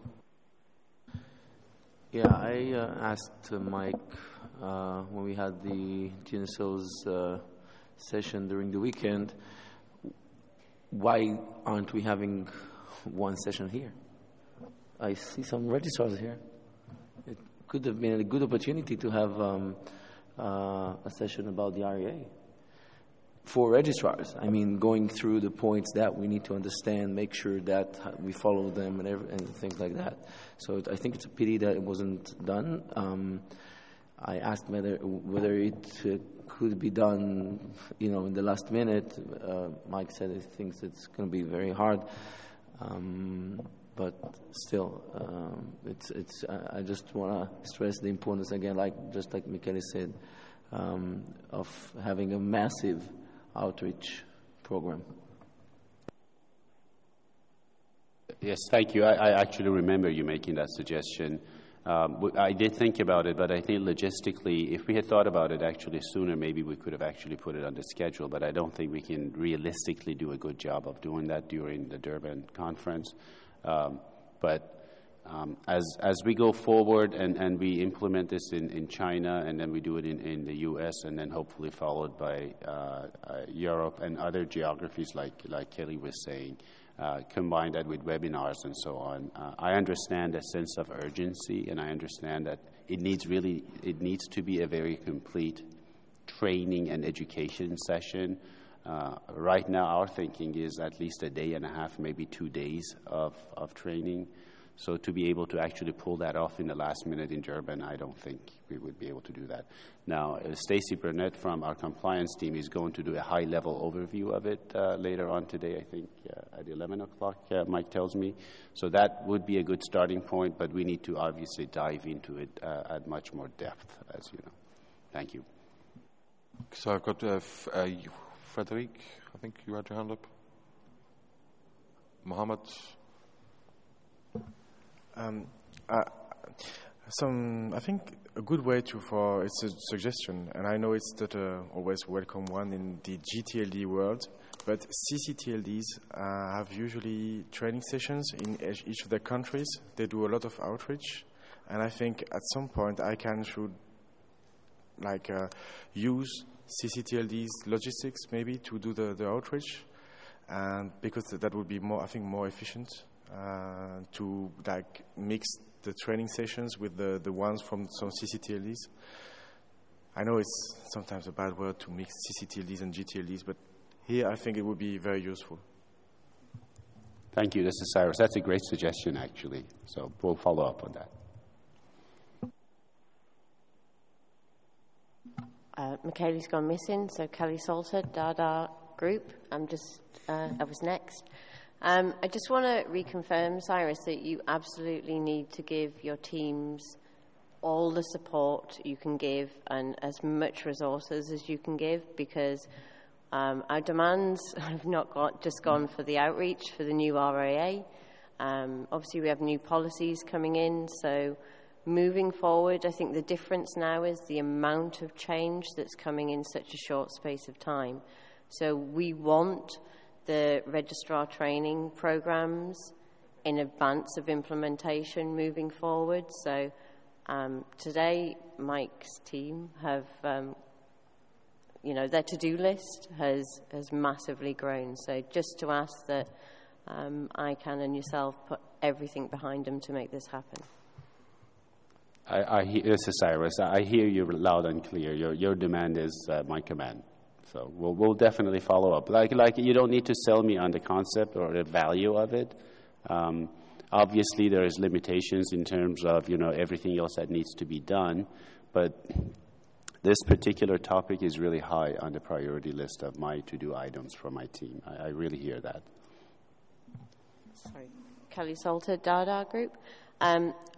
Yeah, I uh, asked uh, Mike uh, when we had the G N S O's uh, session during the weekend, why aren't we having one session here? I see some registrars here. It could have been a good opportunity to have um, uh, a session about the R E A. For registrars, I mean, going through the points that we need to understand, make sure that we follow them and, every, and things like that. So I think it's a pity that it wasn't done. Um, I asked whether whether it uh, could be done, you know, in the last minute. Uh, Mike said he thinks it's going to be very hard, um, but still, um, it's it's. I just want to stress the importance again, like just like Michele said, um, of having a massive outreach program. Yes, thank you. I, I actually remember you making that suggestion. Um, I did think about it, but I think logistically, if we had thought about it actually sooner, maybe we could have actually put it on the schedule, but I don't think we can realistically do a good job of doing that during the Durban conference. Um, but Um, as as we go forward and, and we implement this in, in China, and then we do it in, in the U S, and then hopefully followed by uh, uh, Europe and other geographies like, like Kelly was saying, uh, combine that with webinars and so on. Uh, I understand a sense of urgency, and I understand that it needs really, it needs to be a very complete training and education session. Uh, right now, our thinking is at least a day and a half, maybe two days of, of training. So to be able to actually pull that off in the last minute in Durban, I don't think we would be able to do that. Now, uh, Stacy Burnett from our compliance team is going to do a high-level overview of it uh, later on today, I think uh, at eleven o'clock, uh, Mike tells me. So that would be a good starting point, but we need to obviously dive into it uh, at much more depth, as you know. Thank you. So I've got uh, F- uh, Frederic, I think you had your hand up. Mohammed. Um, uh, some, I think a good way to, for, it's a suggestion, and I know it's not a always welcome one in the G T L D world, but C C T L Ds uh, have usually training sessions in each of their countries. They do a lot of outreach, and I think at some point I can should like uh, use C C T L D's logistics maybe to do the, the outreach, and because that would be more, I think, more efficient. Uh, to like mix the training sessions with the, the ones from some C C T L Ds. I know it's sometimes a bad word to mix C C T L Ds and G T L Ds, but here I think it would be very useful. Thank you. This is Cyrus. That's a great suggestion, actually. So we'll follow up on that. Uh, Michele's gone missing, so Kelly Salter, Dada Group. I'm just, uh, I was next. Um, I just want to reconfirm, Cyrus, that you absolutely need to give your teams all the support you can give and as much resources as you can give, because um, our demands have not got, just gone for the outreach for the new R A A. Um, obviously, we have new policies coming in, so moving forward, I think the difference now is the amount of change that's coming in such a short space of time. So we want the registrar training programs in advance of implementation moving forward. So um, today, Mike's team have, um, you know, their to-do list has, has massively grown. So just to ask that um, I can and yourself put everything behind them to make this happen. I, I hear, this is Cyrus. I hear you loud and clear. Your, your demand is uh, my command. So we'll, we'll definitely follow up. Like, like you don't need to sell me on the concept or the value of it. Um, obviously, there is limitations in terms of, you know, everything else that needs to be done. But this particular topic is really high on the priority list of my to-do items for my team. I, I really hear that. Sorry. Kelly Salter, Dada Group. Um,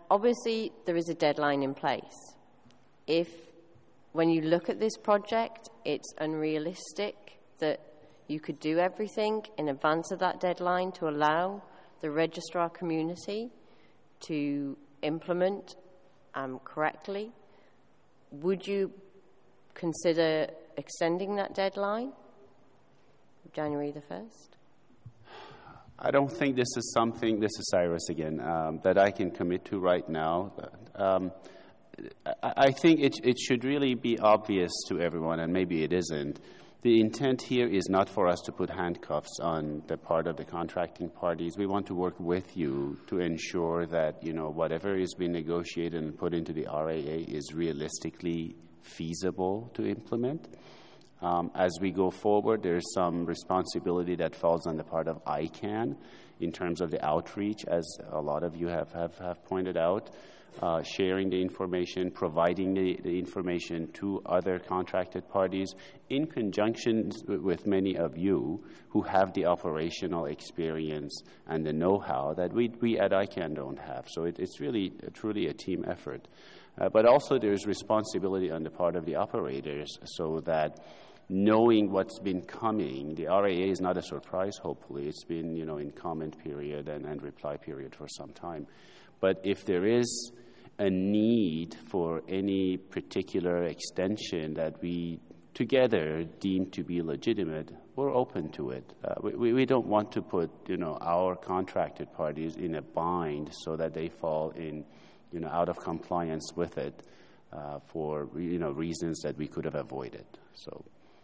obviously, there is a deadline in place. If, when you look at this project, it's unrealistic that you could do everything in advance of that deadline to allow the registrar community to implement um, correctly, would you consider extending that deadline, January the first? I don't think this is something, this is Cyrus again, um, that I can commit to right now. Um, I, I think it, it should really be obvious to everyone, and maybe it isn't. The intent here is not for us to put handcuffs on the part of the contracting parties. We want to work with you to ensure that, you know, whatever is being negotiated and put into the R A A is realistically feasible to implement. Um, as we go forward, there's some responsibility that falls on the part of I CANN in terms of the outreach, as a lot of you have, have, have pointed out, uh, sharing the information, providing the, the information to other contracted parties in conjunction with many of you who have the operational experience and the know-how that we, we at I CANN don't have. So it, it's really uh, truly a team effort. Uh, but also there's responsibility on the part of the operators so that knowing what's been coming, the R A A is not a surprise, hopefully. It's been, you know, in comment period and, and reply period for some time. But if there is a need for any particular extension that we together deem to be legitimate, we're open to it. Uh, we, we don't want to put, you know, our contracted parties in a bind so that they fall in, you know, out of compliance with it uh, for, you know, reasons that we could have avoided. So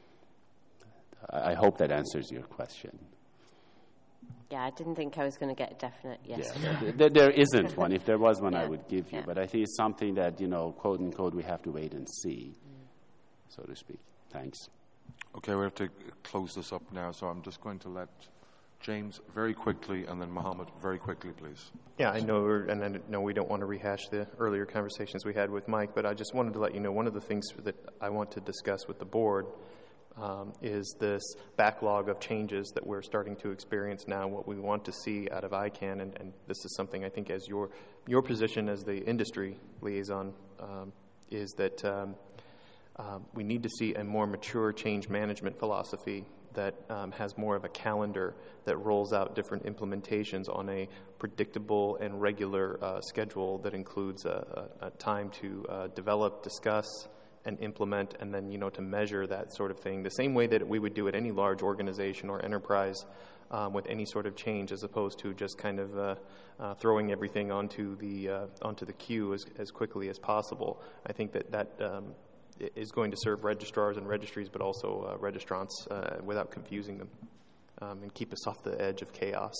I hope that answers your question. Yeah, I didn't think I was going to get a definite yes. Yeah, there, there isn't one. If there was one, yeah. I would give you. Yeah. But I think it's something that, you know, quote unquote, we have to wait and see, mm. so to speak. Thanks. Okay, we have to close this up now, so I'm just going to let James very quickly and then Mohammed very quickly, please. Yeah, I know, we're, and I know we don't want to rehash the earlier conversations we had with Mike, but I just wanted to let you know one of the things that I want to discuss with the board Um, is this backlog of changes that we're starting to experience now, what we want to see out of I CANN, and, and this is something I think as your your position as the industry liaison um, is that um, um, we need to see a more mature change management philosophy that um, has more of a calendar that rolls out different implementations on a predictable and regular uh, schedule that includes a, a, a time to uh, develop, discuss, and implement, and then, you know, to measure that sort of thing, the same way that we would do at any large organization or enterprise um, with any sort of change, as opposed to just kind of uh, uh, throwing everything onto the uh, onto the queue as, as quickly as possible. I think that that um, is going to serve registrars and registries, but also uh, registrants uh, without confusing them, um, and keep us off the edge of chaos.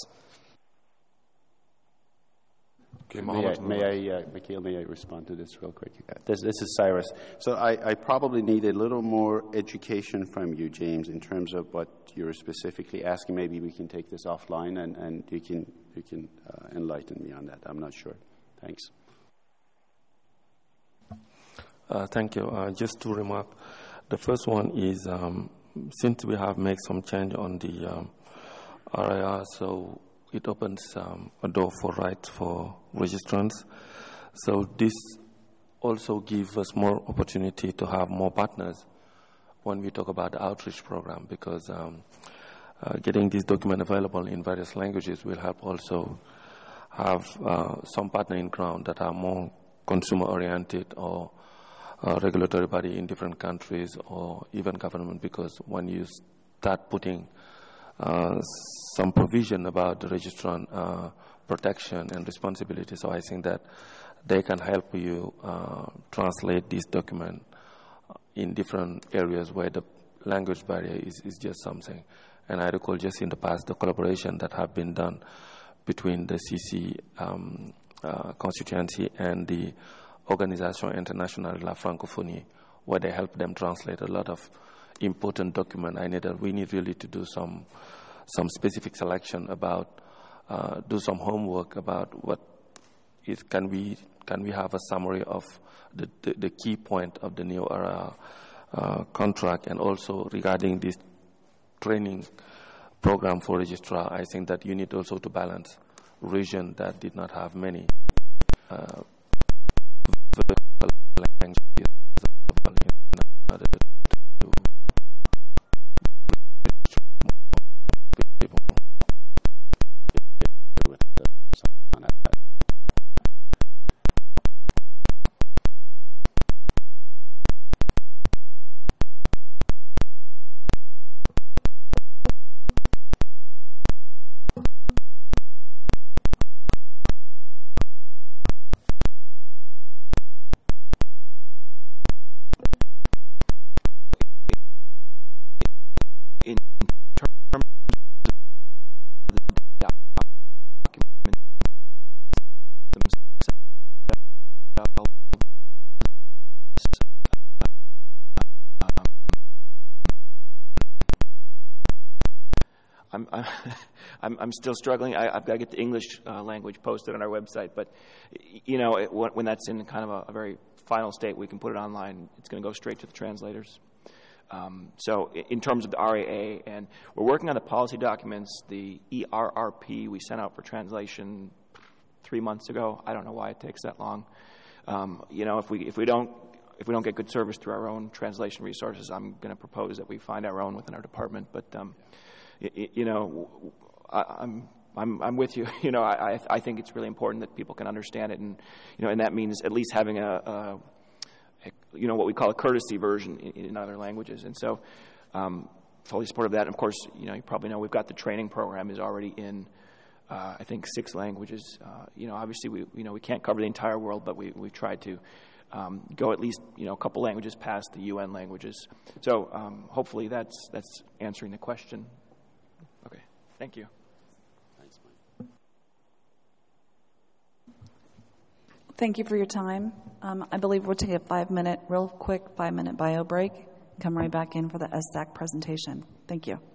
Okay, may I, may I uh, Mikhail, may I respond to this real quick? This, this is Cyrus. So I, I probably need a little more education from you, James, in terms of what you're specifically asking. Maybe we can take this offline, and, and you can you can uh, enlighten me on that. I'm not sure. Thanks. Uh, thank you. Uh, just two remarks. The first one is um, since we have made some change on the um, R I R, so it opens um, a door for rights for registrants. So this also gives us more opportunity to have more partners when we talk about the outreach program, because um, uh, getting this document available in various languages will help also have uh, some partner in ground that are more consumer-oriented or uh, regulatory body in different countries or even government, because when you start putting Uh, some provision about the registrant uh, protection and responsibility. So I think that they can help you uh, translate this document in different areas where the language barrier is, is just something. And I recall just in the past the collaboration that have been done between the C C um, uh, constituency and the Organisation Internationale de la Francophonie, where they help them translate a lot of important document. I need that we need really to do some some specific selection about uh, do some homework about what is can we can we have a summary of the the, the key point of the new era uh, contract, and also regarding this training program for registrar. I think that you need also to balance region that did not have many uh, I'm, I'm still struggling. I, I've got to get the English uh, language posted on our website, but you know, it, when that's in kind of a, a very final state, we can put it online. It's going to go straight to the translators. Um, so in terms of the R A A, and we're working on the policy documents, the E R R P we sent out for translation three months ago. I don't know why it takes that long. Um, you know, if we if we don't if we don't get good service through our own translation resources, I'm going to propose that we find our own within our department. But um, you, you know, I, I'm. I'm, I'm with you. You know, I, I think it's really important that people can understand it, and you know, and that means at least having a, a, a you know, what we call a courtesy version in, in other languages. And so, um, fully supportive of that. And of course, you know, you probably know we've got the training program is already in, uh, I think, six languages. Uh, you know, obviously, we you know we can't cover the entire world, but we we've tried to um, go at least you know a couple languages past the U N languages. So um, hopefully, that's that's answering the question. Okay, thank you. Thank you for your time. Um, I believe we'll take a five-minute, real quick five-minute bio break and come right back in for the S D A C presentation. Thank you.